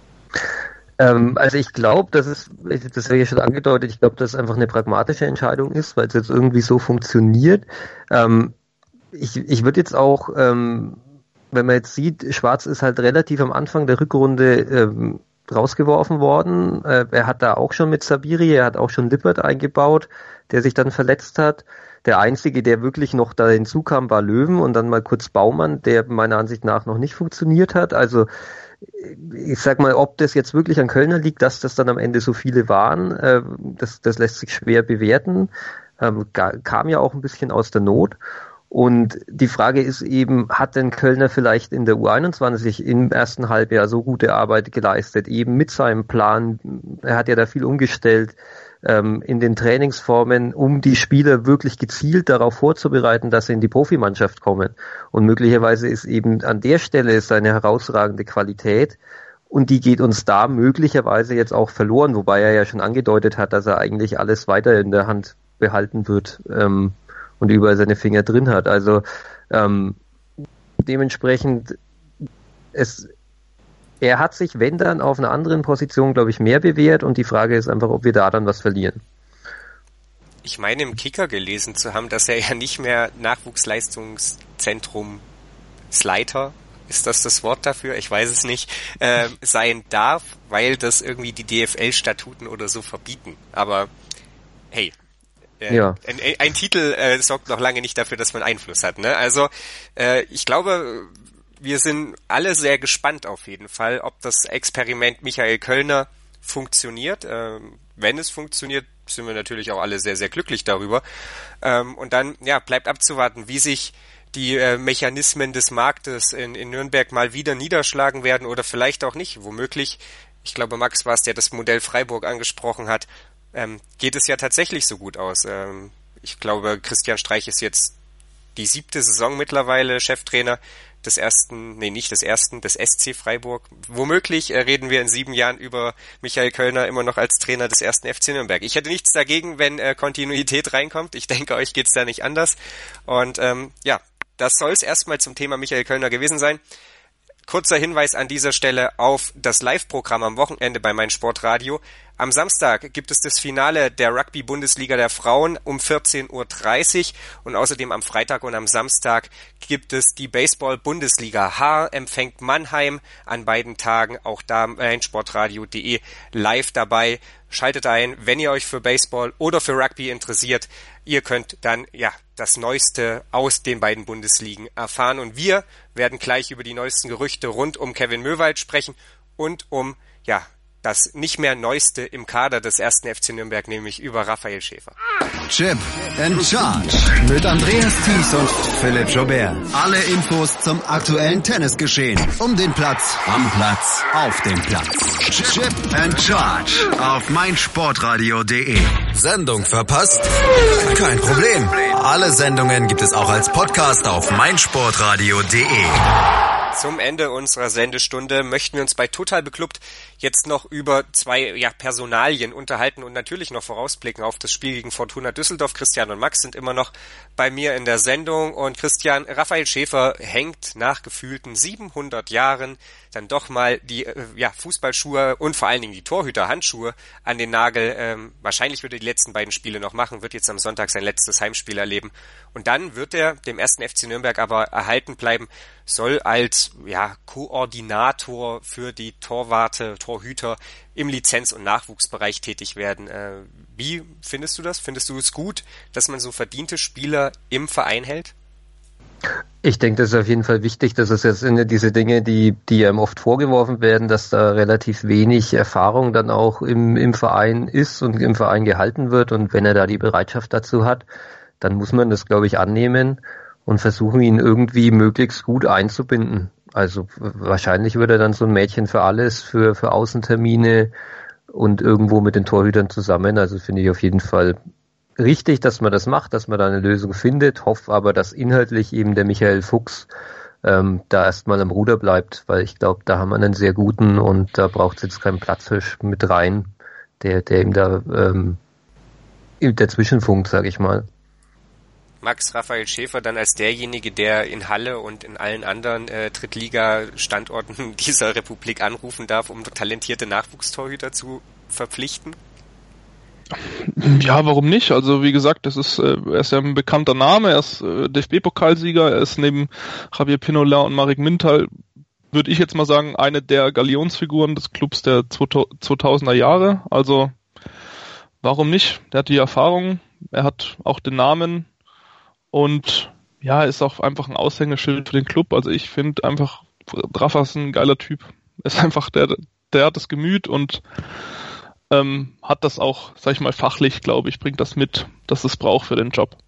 Ähm, also ich glaube, das ist, das habe ich ja schon angedeutet, ich glaube, dass es einfach eine pragmatische Entscheidung ist, weil es jetzt irgendwie so funktioniert. Ähm, ich ich würde jetzt auch, ähm, wenn man jetzt sieht, Schwarz ist halt relativ am Anfang der Rückrunde ähm, rausgeworfen worden. Äh, er hat da auch schon mit Sabiri, er hat auch schon Lippert eingebaut, der sich dann verletzt hat. Der Einzige, der wirklich noch da hinzukam, war Löwen und dann mal kurz Baumann, der meiner Ansicht nach noch nicht funktioniert hat. Also ich sag mal, ob das jetzt wirklich an Kölner liegt, dass das dann am Ende so viele waren, äh, das, das lässt sich schwer bewerten. Ähm, kam ja auch ein bisschen aus der Not. Und die Frage ist eben, hat denn Kölner vielleicht in der U einundzwanzig im ersten Halbjahr so gute Arbeit geleistet, eben mit seinem Plan? Er hat ja da viel umgestellt ähm, in den Trainingsformen, um die Spieler wirklich gezielt darauf vorzubereiten, dass sie in die Profimannschaft kommen. Und möglicherweise ist eben an der Stelle seine herausragende Qualität, und die geht uns da möglicherweise jetzt auch verloren, wobei er ja schon angedeutet hat, dass er eigentlich alles weiter in der Hand behalten wird. Ähm, und überall seine Finger drin hat. Also ähm, dementsprechend, es, er hat sich, wenn dann, auf einer anderen Position, glaube ich, mehr bewährt, und die Frage ist einfach, ob wir da dann was verlieren. Ich meine, im Kicker gelesen zu haben, dass er ja nicht mehr Nachwuchsleistungszentrum Leiter, ist das das Wort dafür? Ich weiß es nicht, äh, sein darf, weil das irgendwie die D F L-Statuten oder so verbieten. Aber hey, Äh, ja. ein, ein Titel äh, sorgt noch lange nicht dafür, dass man Einfluss hat, ne? Also äh, ich glaube, wir sind alle sehr gespannt auf jeden Fall, ob das Experiment Michael Kölner funktioniert. Ähm, wenn es funktioniert, sind wir natürlich auch alle sehr, sehr glücklich darüber. Ähm, und dann ja bleibt abzuwarten, wie sich die äh, Mechanismen des Marktes in, in Nürnberg mal wieder niederschlagen werden oder vielleicht auch nicht. Womöglich, ich glaube, Max war es, der das Modell Freiburg angesprochen hat, Ähm, geht es ja tatsächlich so gut aus. Ähm, ich glaube, Christian Streich ist jetzt die siebte Saison mittlerweile Cheftrainer. des ersten, nee, nicht des ersten, des S C Freiburg. Womöglich äh, reden wir in sieben Jahren über Michael Kölner immer noch als Trainer des ersten F C Nürnberg. Ich hätte nichts dagegen, wenn äh, Kontinuität reinkommt. Ich denke, euch geht's da nicht anders. Und ähm, ja, das soll es erstmal zum Thema Michael Kölner gewesen sein. Kurzer Hinweis an dieser Stelle auf das Live-Programm am Wochenende bei meinsportradio. Am Samstag gibt es das Finale der Rugby-Bundesliga der Frauen um vierzehn Uhr dreißig und außerdem am Freitag und am Samstag gibt es die Baseball-Bundesliga. Haar empfängt Mannheim an beiden Tagen, auch da meinsportradio punkt de live dabei. Schaltet ein, wenn ihr euch für Baseball oder für Rugby interessiert. Ihr könnt dann ja das Neueste aus den beiden Bundesligen erfahren. Und wir werden gleich über die neuesten Gerüchte rund um Kevin Möwald sprechen und um ja das nicht mehr Neueste im Kader des ersten F C Nürnberg, nämlich über Raphael Schäfer. Chip and Charge mit Andreas Thies und Philipp Joubert. Alle Infos zum aktuellen Tennisgeschehen. Um den Platz, am Platz, auf dem Platz. Chip and Charge auf meinsportradio punkt de. Sendung verpasst? Kein Problem. Alle Sendungen gibt es auch als Podcast auf meinsportradio punkt de. Zum Ende unserer Sendestunde möchten wir uns bei Total Beklubbt jetzt noch über zwei ja, Personalien unterhalten und natürlich noch vorausblicken auf das Spiel gegen Fortuna Düsseldorf. Christian und Max sind immer noch bei mir in der Sendung und Christian, Raphael Schäfer hängt nach gefühlten siebenhundert Jahren dann doch mal die äh, ja, Fußballschuhe und vor allen Dingen die Torhüterhandschuhe an den Nagel. Ähm, wahrscheinlich wird er die letzten beiden Spiele noch machen, wird jetzt am Sonntag sein letztes Heimspiel erleben und dann wird er dem ersten F C Nürnberg aber erhalten bleiben, soll als ja Koordinator für die Torwarte, Torhüter im Lizenz- und Nachwuchsbereich tätig werden. Äh, wie findest du das? Findest du es gut, dass man so verdiente Spieler im Verein hält? Ich denke, das ist auf jeden Fall wichtig. Das ist jetzt eine diese Dinge, die, die einem oft vorgeworfen werden, dass da relativ wenig Erfahrung dann auch im, im Verein ist und im Verein gehalten wird. Und wenn er da die Bereitschaft dazu hat, dann muss man das, glaube ich, annehmen und versuchen, ihn irgendwie möglichst gut einzubinden. Also wahrscheinlich wird er dann so ein Mädchen für alles, für, für Außentermine und irgendwo mit den Torhütern zusammen. Also finde ich auf jeden Fall richtig, dass man das macht, dass man da eine Lösung findet. Hoffe aber, dass inhaltlich eben der Michael Fuchs ähm, da erstmal am Ruder bleibt, weil ich glaube, da haben wir einen sehr guten und da braucht es jetzt keinen Platzhirsch mit rein, der, der ihm da ähm, der Zwischenfunk, sag ich mal. Max, Raphael Schäfer dann als derjenige, der in Halle und in allen anderen äh, Drittliga-Standorten dieser Republik anrufen darf, um talentierte Nachwuchstorhüter zu verpflichten? Ja, warum nicht? Also wie gesagt, das ist, äh, er ist ja ein bekannter Name, er ist äh, D F B-Pokalsieger, er ist neben Javier Pinola und Marek Mintal, würde ich jetzt mal sagen, eine der Galionsfiguren des Clubs der zweitausender Jahre. Also warum nicht? Der hat die Erfahrung, er hat auch den Namen und ja, ist auch einfach ein Aushängeschild für den Club. Also ich finde einfach, Rafa ist ein geiler Typ. Er ist einfach, der, der hat das Gemüt und ähm, hat das auch, sag ich mal, fachlich, glaube ich, bringt das mit, dass es braucht für den Job.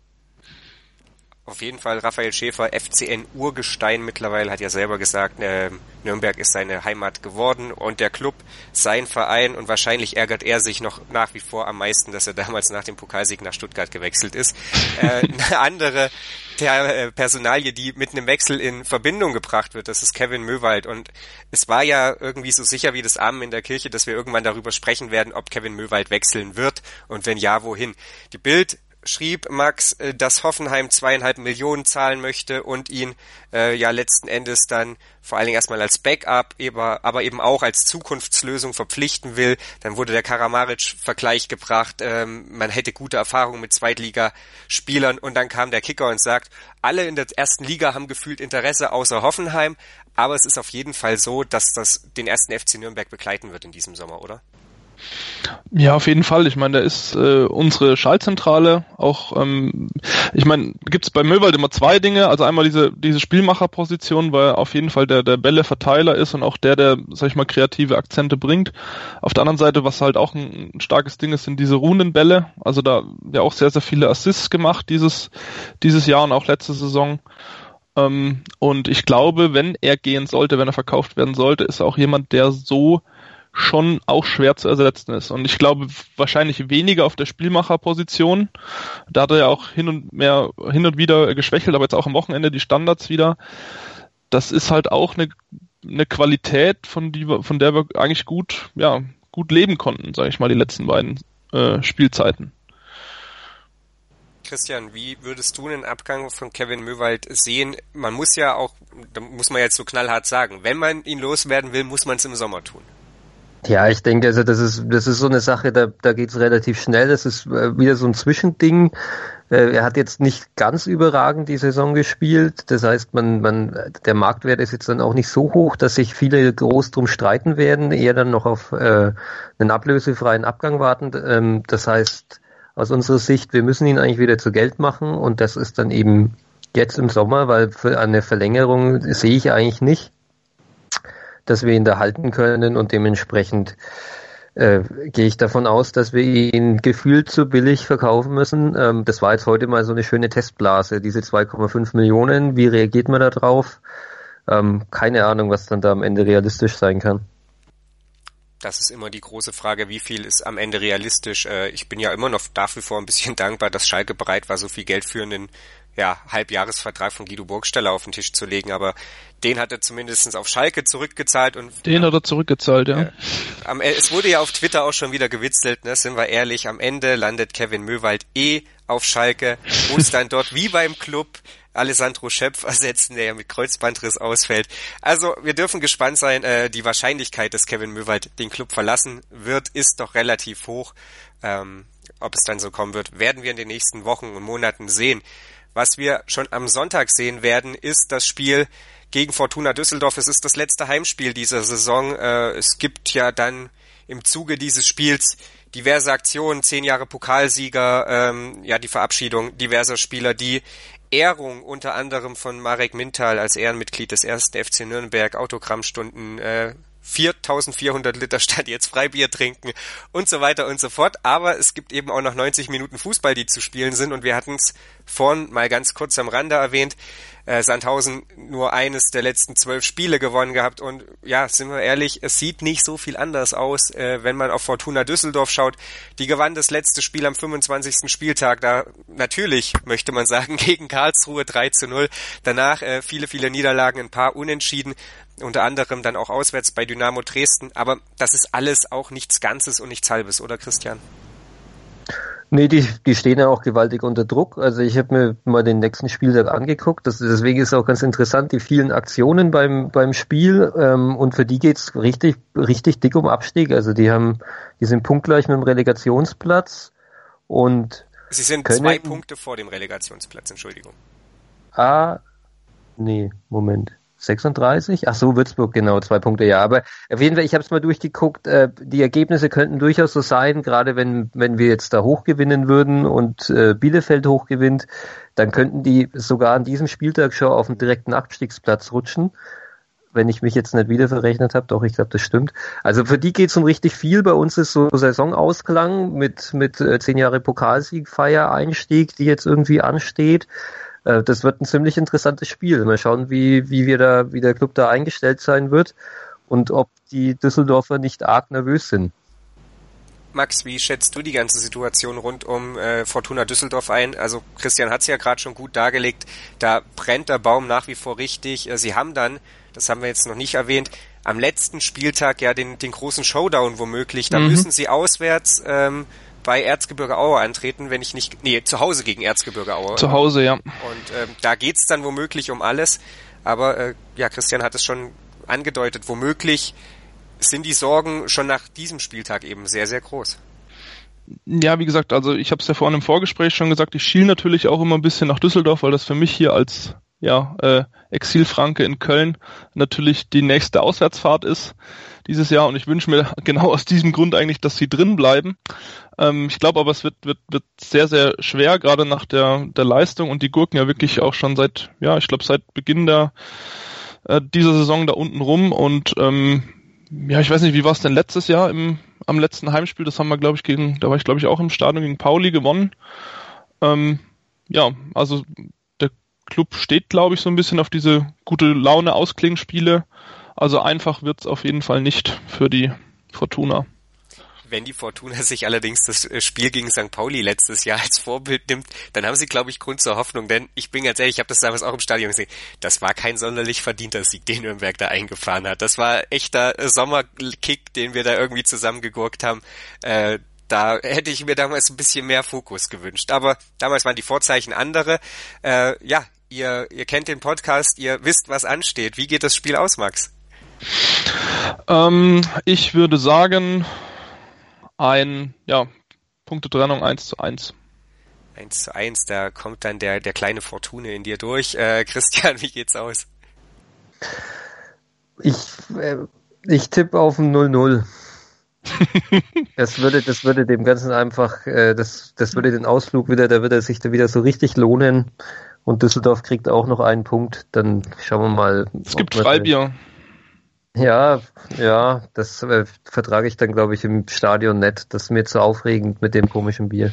Auf jeden Fall Raphael Schäfer, F C N-Urgestein mittlerweile, hat ja selber gesagt, äh, Nürnberg ist seine Heimat geworden und der Club sein Verein und wahrscheinlich ärgert er sich noch nach wie vor am meisten, dass er damals nach dem Pokalsieg nach Stuttgart gewechselt ist. Äh, eine andere der äh, Personalie, die mit einem Wechsel in Verbindung gebracht wird, das ist Kevin Möwald und es war ja irgendwie so sicher wie das Amen in der Kirche, dass wir irgendwann darüber sprechen werden, ob Kevin Möwald wechseln wird und wenn ja, wohin. Die Bild schrieb Max, dass Hoffenheim zweieinhalb Millionen zahlen möchte und ihn äh, ja letzten Endes dann vor allen Dingen erstmal als Backup, aber eben auch als Zukunftslösung verpflichten will. Dann wurde der Karamaric-Vergleich gebracht, ähm, man hätte gute Erfahrungen mit Zweitligaspielern und dann kam der Kicker und sagt, alle in der ersten Liga haben gefühlt Interesse außer Hoffenheim, aber es ist auf jeden Fall so, dass das den ersten F C Nürnberg begleiten wird in diesem Sommer, oder? Ja, auf jeden Fall. Ich meine, da ist äh, unsere Schaltzentrale auch, ähm, ich meine, gibt es bei Möwald immer zwei Dinge. Also einmal diese diese Spielmacherposition, weil er auf jeden Fall der der Bälleverteiler ist und auch der, der, sag ich mal, kreative Akzente bringt. Auf der anderen Seite, was halt auch ein, ein starkes Ding ist, sind diese ruhenden Bälle. Also da ja auch sehr, sehr viele Assists gemacht dieses dieses Jahr und auch letzte Saison. Ähm, und ich glaube, wenn er gehen sollte, wenn er verkauft werden sollte, ist er auch jemand, der so schon auch schwer zu ersetzen ist. Und ich glaube, wahrscheinlich weniger auf der Spielmacherposition. Da hat er ja auch hin und mehr, hin und wieder geschwächelt, aber jetzt auch am Wochenende die Standards wieder. das ist halt auch eine, eine Qualität, von, die wir, von der wir eigentlich gut, ja, gut leben konnten, sage ich mal, die letzten beiden äh, Spielzeiten. Christian, wie würdest du den Abgang von Kevin Möwald sehen? Man muss ja auch, da muss man jetzt so knallhart sagen, wenn man ihn loswerden will, muss man es im Sommer tun. Ja, ich denke, also das ist das ist so eine Sache, da da geht's relativ schnell. Das ist äh, wieder so ein Zwischending. Äh, er hat jetzt nicht ganz überragend die Saison gespielt. Das heißt, man man der Marktwert ist jetzt dann auch nicht so hoch, dass sich viele groß drum streiten werden, eher dann noch auf äh, einen ablösefreien Abgang warten. Ähm, das heißt, aus unserer Sicht, wir müssen ihn eigentlich wieder zu Geld machen und das ist dann eben jetzt im Sommer, weil für eine Verlängerung sehe ich eigentlich nicht, dass wir ihn da halten können und dementsprechend äh, gehe ich davon aus, dass wir ihn gefühlt zu billig verkaufen müssen. Ähm, das war jetzt heute mal so eine schöne Testblase, diese zwei Komma fünf Millionen. Wie reagiert man da drauf? Ähm, keine Ahnung, was dann da am Ende realistisch sein kann. Das ist immer die große Frage, wie viel ist am Ende realistisch. Äh, ich bin ja immer noch dafür vor ein bisschen dankbar, dass Schalke bereit war, so viel Geld für einen ja, Halbjahresvertrag von Guido Burgstaller auf den Tisch zu legen, aber den hat er zumindest auf Schalke zurückgezahlt. Und Den hat er zurückgezahlt, ja. ja am, es wurde ja auf Twitter auch schon wieder gewitzelt, ne, sind wir ehrlich, am Ende landet Kevin Möwald eh auf Schalke, muss dann dort wie beim Club Alessandro Schöpf ersetzen, der ja mit Kreuzbandriss ausfällt. Also wir dürfen gespannt sein, äh, die Wahrscheinlichkeit, dass Kevin Möwald den Club verlassen wird, ist doch relativ hoch. Ähm, ob es dann so kommen wird, werden wir in den nächsten Wochen und Monaten sehen. Was wir schon am Sonntag sehen werden, ist das Spiel gegen Fortuna Düsseldorf. Es ist das letzte Heimspiel dieser Saison. Äh, es gibt ja dann im Zuge dieses Spiels diverse Aktionen, zehn Jahre Pokalsieger, ähm, ja die Verabschiedung diverser Spieler, die Ehrung unter anderem von Marek Mintal als Ehrenmitglied des ersten F C Nürnberg, Autogrammstunden, äh, viertausendvierhundert Liter statt jetzt Freibier trinken und so weiter und so fort. Aber es gibt eben auch noch neunzig Minuten Fußball, die zu spielen sind und wir hatten es vorhin mal ganz kurz am Rande erwähnt. Äh, Sandhausen nur eines der letzten zwölf Spiele gewonnen gehabt und ja, sind wir ehrlich, es sieht nicht so viel anders aus, äh, wenn man auf Fortuna Düsseldorf schaut. Die gewann das letzte Spiel am fünfundzwanzigsten Spieltag, da natürlich, möchte man sagen, gegen Karlsruhe drei zu null. Danach äh, viele, viele Niederlagen, ein paar Unentschieden, unter anderem dann auch auswärts bei Dynamo Dresden, aber das ist alles auch nichts Ganzes und nichts Halbes, oder Christian? Nee, die, die stehen ja auch gewaltig unter Druck. Also ich habe mir mal den nächsten Spieltag angeguckt. Das, deswegen ist auch ganz interessant, die vielen Aktionen beim beim Spiel. Ähm, und für die geht's richtig richtig dick um Abstieg. Also die haben, die sind punktgleich mit dem Relegationsplatz und Sie sind können, zwei Punkte vor dem Relegationsplatz, Entschuldigung. Ah, nee, Moment. sechsunddreißig? Ach so, Würzburg, genau, zwei Punkte, ja. Aber auf jeden Fall, ich habe es mal durchgeguckt, äh, die Ergebnisse könnten durchaus so sein, gerade wenn wenn wir jetzt da hochgewinnen würden und äh, Bielefeld hochgewinnt, dann könnten die sogar an diesem Spieltag schon auf den direkten Abstiegsplatz rutschen, wenn ich mich jetzt nicht wieder verrechnet habe. Doch, ich glaube, das stimmt. Also für die geht's um richtig viel. Bei uns ist so Saisonausklang mit mit äh, zehn Jahre Pokalsiegfeier, Einstieg, die jetzt irgendwie ansteht. Das wird ein ziemlich interessantes Spiel. Mal schauen, wie, wie wir da, wie der Club da eingestellt sein wird und ob die Düsseldorfer nicht arg nervös sind. Max, wie schätzt du die ganze Situation rund um äh, Fortuna Düsseldorf ein? Also Christian hat es ja gerade schon gut dargelegt, da brennt der Baum nach wie vor richtig. Sie haben dann, das haben wir jetzt noch nicht erwähnt, am letzten Spieltag ja den, den großen Showdown womöglich. Da mhm. müssen sie auswärts ähm, bei Erzgebirge Aue antreten, wenn ich nicht, nee, zu Hause gegen Erzgebirge Aue. Zu Hause, ja. Und ähm, da geht's dann womöglich um alles, aber äh, ja, Christian hat es schon angedeutet, womöglich sind die Sorgen schon nach diesem Spieltag eben sehr, sehr groß. Ja, wie gesagt, also ich habe es ja vorhin im Vorgespräch schon gesagt, ich schiel natürlich auch immer ein bisschen nach Düsseldorf, weil das für mich hier als ja äh, Exilfranke in Köln natürlich die nächste Auswärtsfahrt ist dieses Jahr und ich wünsche mir genau aus diesem Grund eigentlich, dass sie drin bleiben. Ähm, ich glaube aber, es wird, wird, wird sehr, sehr schwer, gerade nach der, der Leistung und die Gurken ja wirklich auch schon seit, ja, ich glaube seit Beginn der äh, dieser Saison da unten rum und ähm, ja, ich weiß nicht, wie war es denn letztes Jahr im am letzten Heimspiel, das haben wir, glaube ich, gegen, da war ich, glaube ich, auch im Stadion gegen Pauli gewonnen. Ähm, ja, also der Club steht, glaube ich, so ein bisschen auf diese gute Laune Ausklingspiele. Also einfach wird's auf jeden Fall nicht für die Fortuna. Wenn die Fortuna sich allerdings das Spiel gegen Sankt Pauli letztes Jahr als Vorbild nimmt, dann haben sie, glaube ich, Grund zur Hoffnung, denn ich bin ganz ehrlich, ich habe das damals auch im Stadion gesehen, das war kein sonderlich verdienter Sieg, den Nürnberg da eingefahren hat. Das war echter Sommerkick, den wir da irgendwie zusammengegurkt haben. Äh, da hätte ich mir damals ein bisschen mehr Fokus gewünscht. Aber damals waren die Vorzeichen andere. Äh, ja, ihr, ihr kennt den Podcast, ihr wisst, was ansteht. Wie geht das Spiel aus, Max? Ähm, ich würde sagen, ein, ja, Punktetrennung eins zu eins. eins zu eins, da kommt dann der, der kleine Fortune in dir durch. Äh, Christian, wie geht's aus? Ich, äh, ich tippe auf ein null null. Das würde, das würde dem Ganzen einfach, äh, das, das würde den Ausflug wieder, da würde er sich da wieder so richtig lohnen. Und Düsseldorf kriegt auch noch einen Punkt. Dann schauen wir mal. Es gibt Freibier. Ja, ja, das äh, vertrage ich dann, glaube ich, im Stadion nicht. Das ist mir zu aufregend mit dem komischen Bier.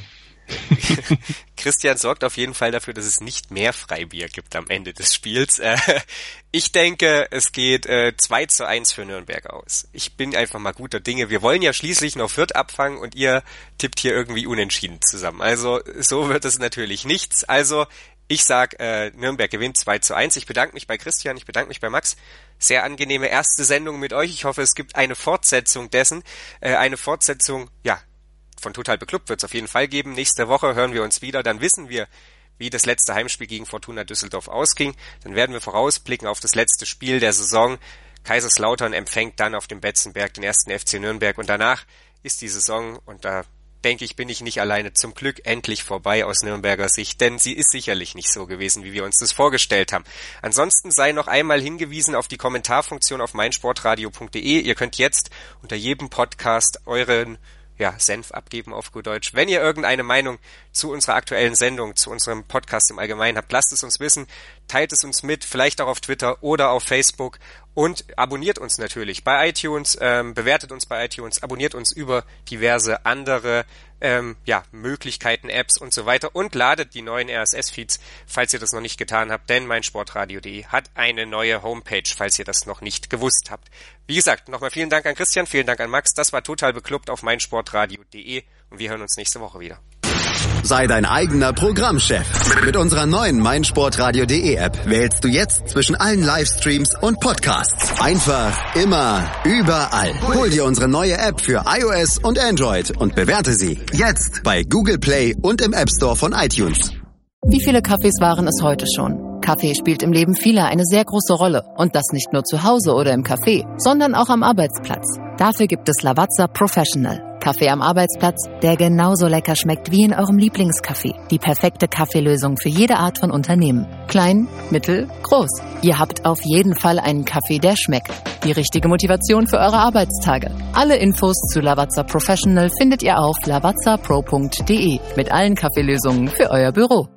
Christian sorgt auf jeden Fall dafür, dass es nicht mehr Freibier gibt am Ende des Spiels. Äh, ich denke, es geht äh, zwei zu eins für Nürnberg aus. Ich bin einfach mal guter Dinge. Wir wollen ja schließlich noch Fürth abfangen und ihr tippt hier irgendwie unentschieden zusammen. Also so wird es natürlich nichts. Also ich sag, äh, Nürnberg gewinnt zwei zu eins. Ich bedanke mich bei Christian, ich bedanke mich bei Max. Sehr angenehme erste Sendung mit euch. Ich hoffe, es gibt eine Fortsetzung dessen. Äh, eine Fortsetzung, ja, von Total Beklubbt wird es auf jeden Fall geben. Nächste Woche hören wir uns wieder. Dann wissen wir, wie das letzte Heimspiel gegen Fortuna Düsseldorf ausging. Dann werden wir vorausblicken auf das letzte Spiel der Saison. Kaiserslautern empfängt dann auf dem Betzenberg den ersten F C Nürnberg. Und danach ist die Saison, und da denke ich, bin ich nicht alleine, zum Glück endlich vorbei aus Nürnberger Sicht, denn sie ist sicherlich nicht so gewesen, wie wir uns das vorgestellt haben. Ansonsten sei noch einmal hingewiesen auf die Kommentarfunktion auf meinsportradio punkt de. Ihr könnt jetzt unter jedem Podcast euren ja, Senf abgeben auf gut Deutsch. Wenn ihr irgendeine Meinung zu unserer aktuellen Sendung, zu unserem Podcast im Allgemeinen habt, lasst es uns wissen, teilt es uns mit, vielleicht auch auf Twitter oder auf Facebook und abonniert uns natürlich bei iTunes, ähm, bewertet uns bei iTunes, abonniert uns über diverse andere ähm, ja, Möglichkeiten, Apps und so weiter und ladet die neuen R S S-Feeds, falls ihr das noch nicht getan habt, denn meinsportradio punkt de hat eine neue Homepage, falls ihr das noch nicht gewusst habt. Wie gesagt, nochmal vielen Dank an Christian, vielen Dank an Max, das war Total Beklubbt auf meinsportradio punkt de und wir hören uns nächste Woche wieder. Sei dein eigener Programmchef. Mit unserer neuen meinsportradio punkt de App wählst du jetzt zwischen allen Livestreams und Podcasts. Einfach, immer, überall. Hol dir unsere neue App für iOS und Android und bewerte sie jetzt bei Google Play und im App Store von iTunes. Wie viele Kaffees waren es heute schon? Kaffee spielt im Leben vieler eine sehr große Rolle. Und das nicht nur zu Hause oder im Café, sondern auch am Arbeitsplatz. Dafür gibt es Lavazza Professional. Kaffee am Arbeitsplatz, der genauso lecker schmeckt wie in eurem Lieblingscafé. Die perfekte Kaffeelösung für jede Art von Unternehmen. Klein, mittel, groß. Ihr habt auf jeden Fall einen Kaffee, der schmeckt. Die richtige Motivation für eure Arbeitstage. Alle Infos zu Lavazza Professional findet ihr auf lavazza pro punkt de mit allen Kaffeelösungen für euer Büro.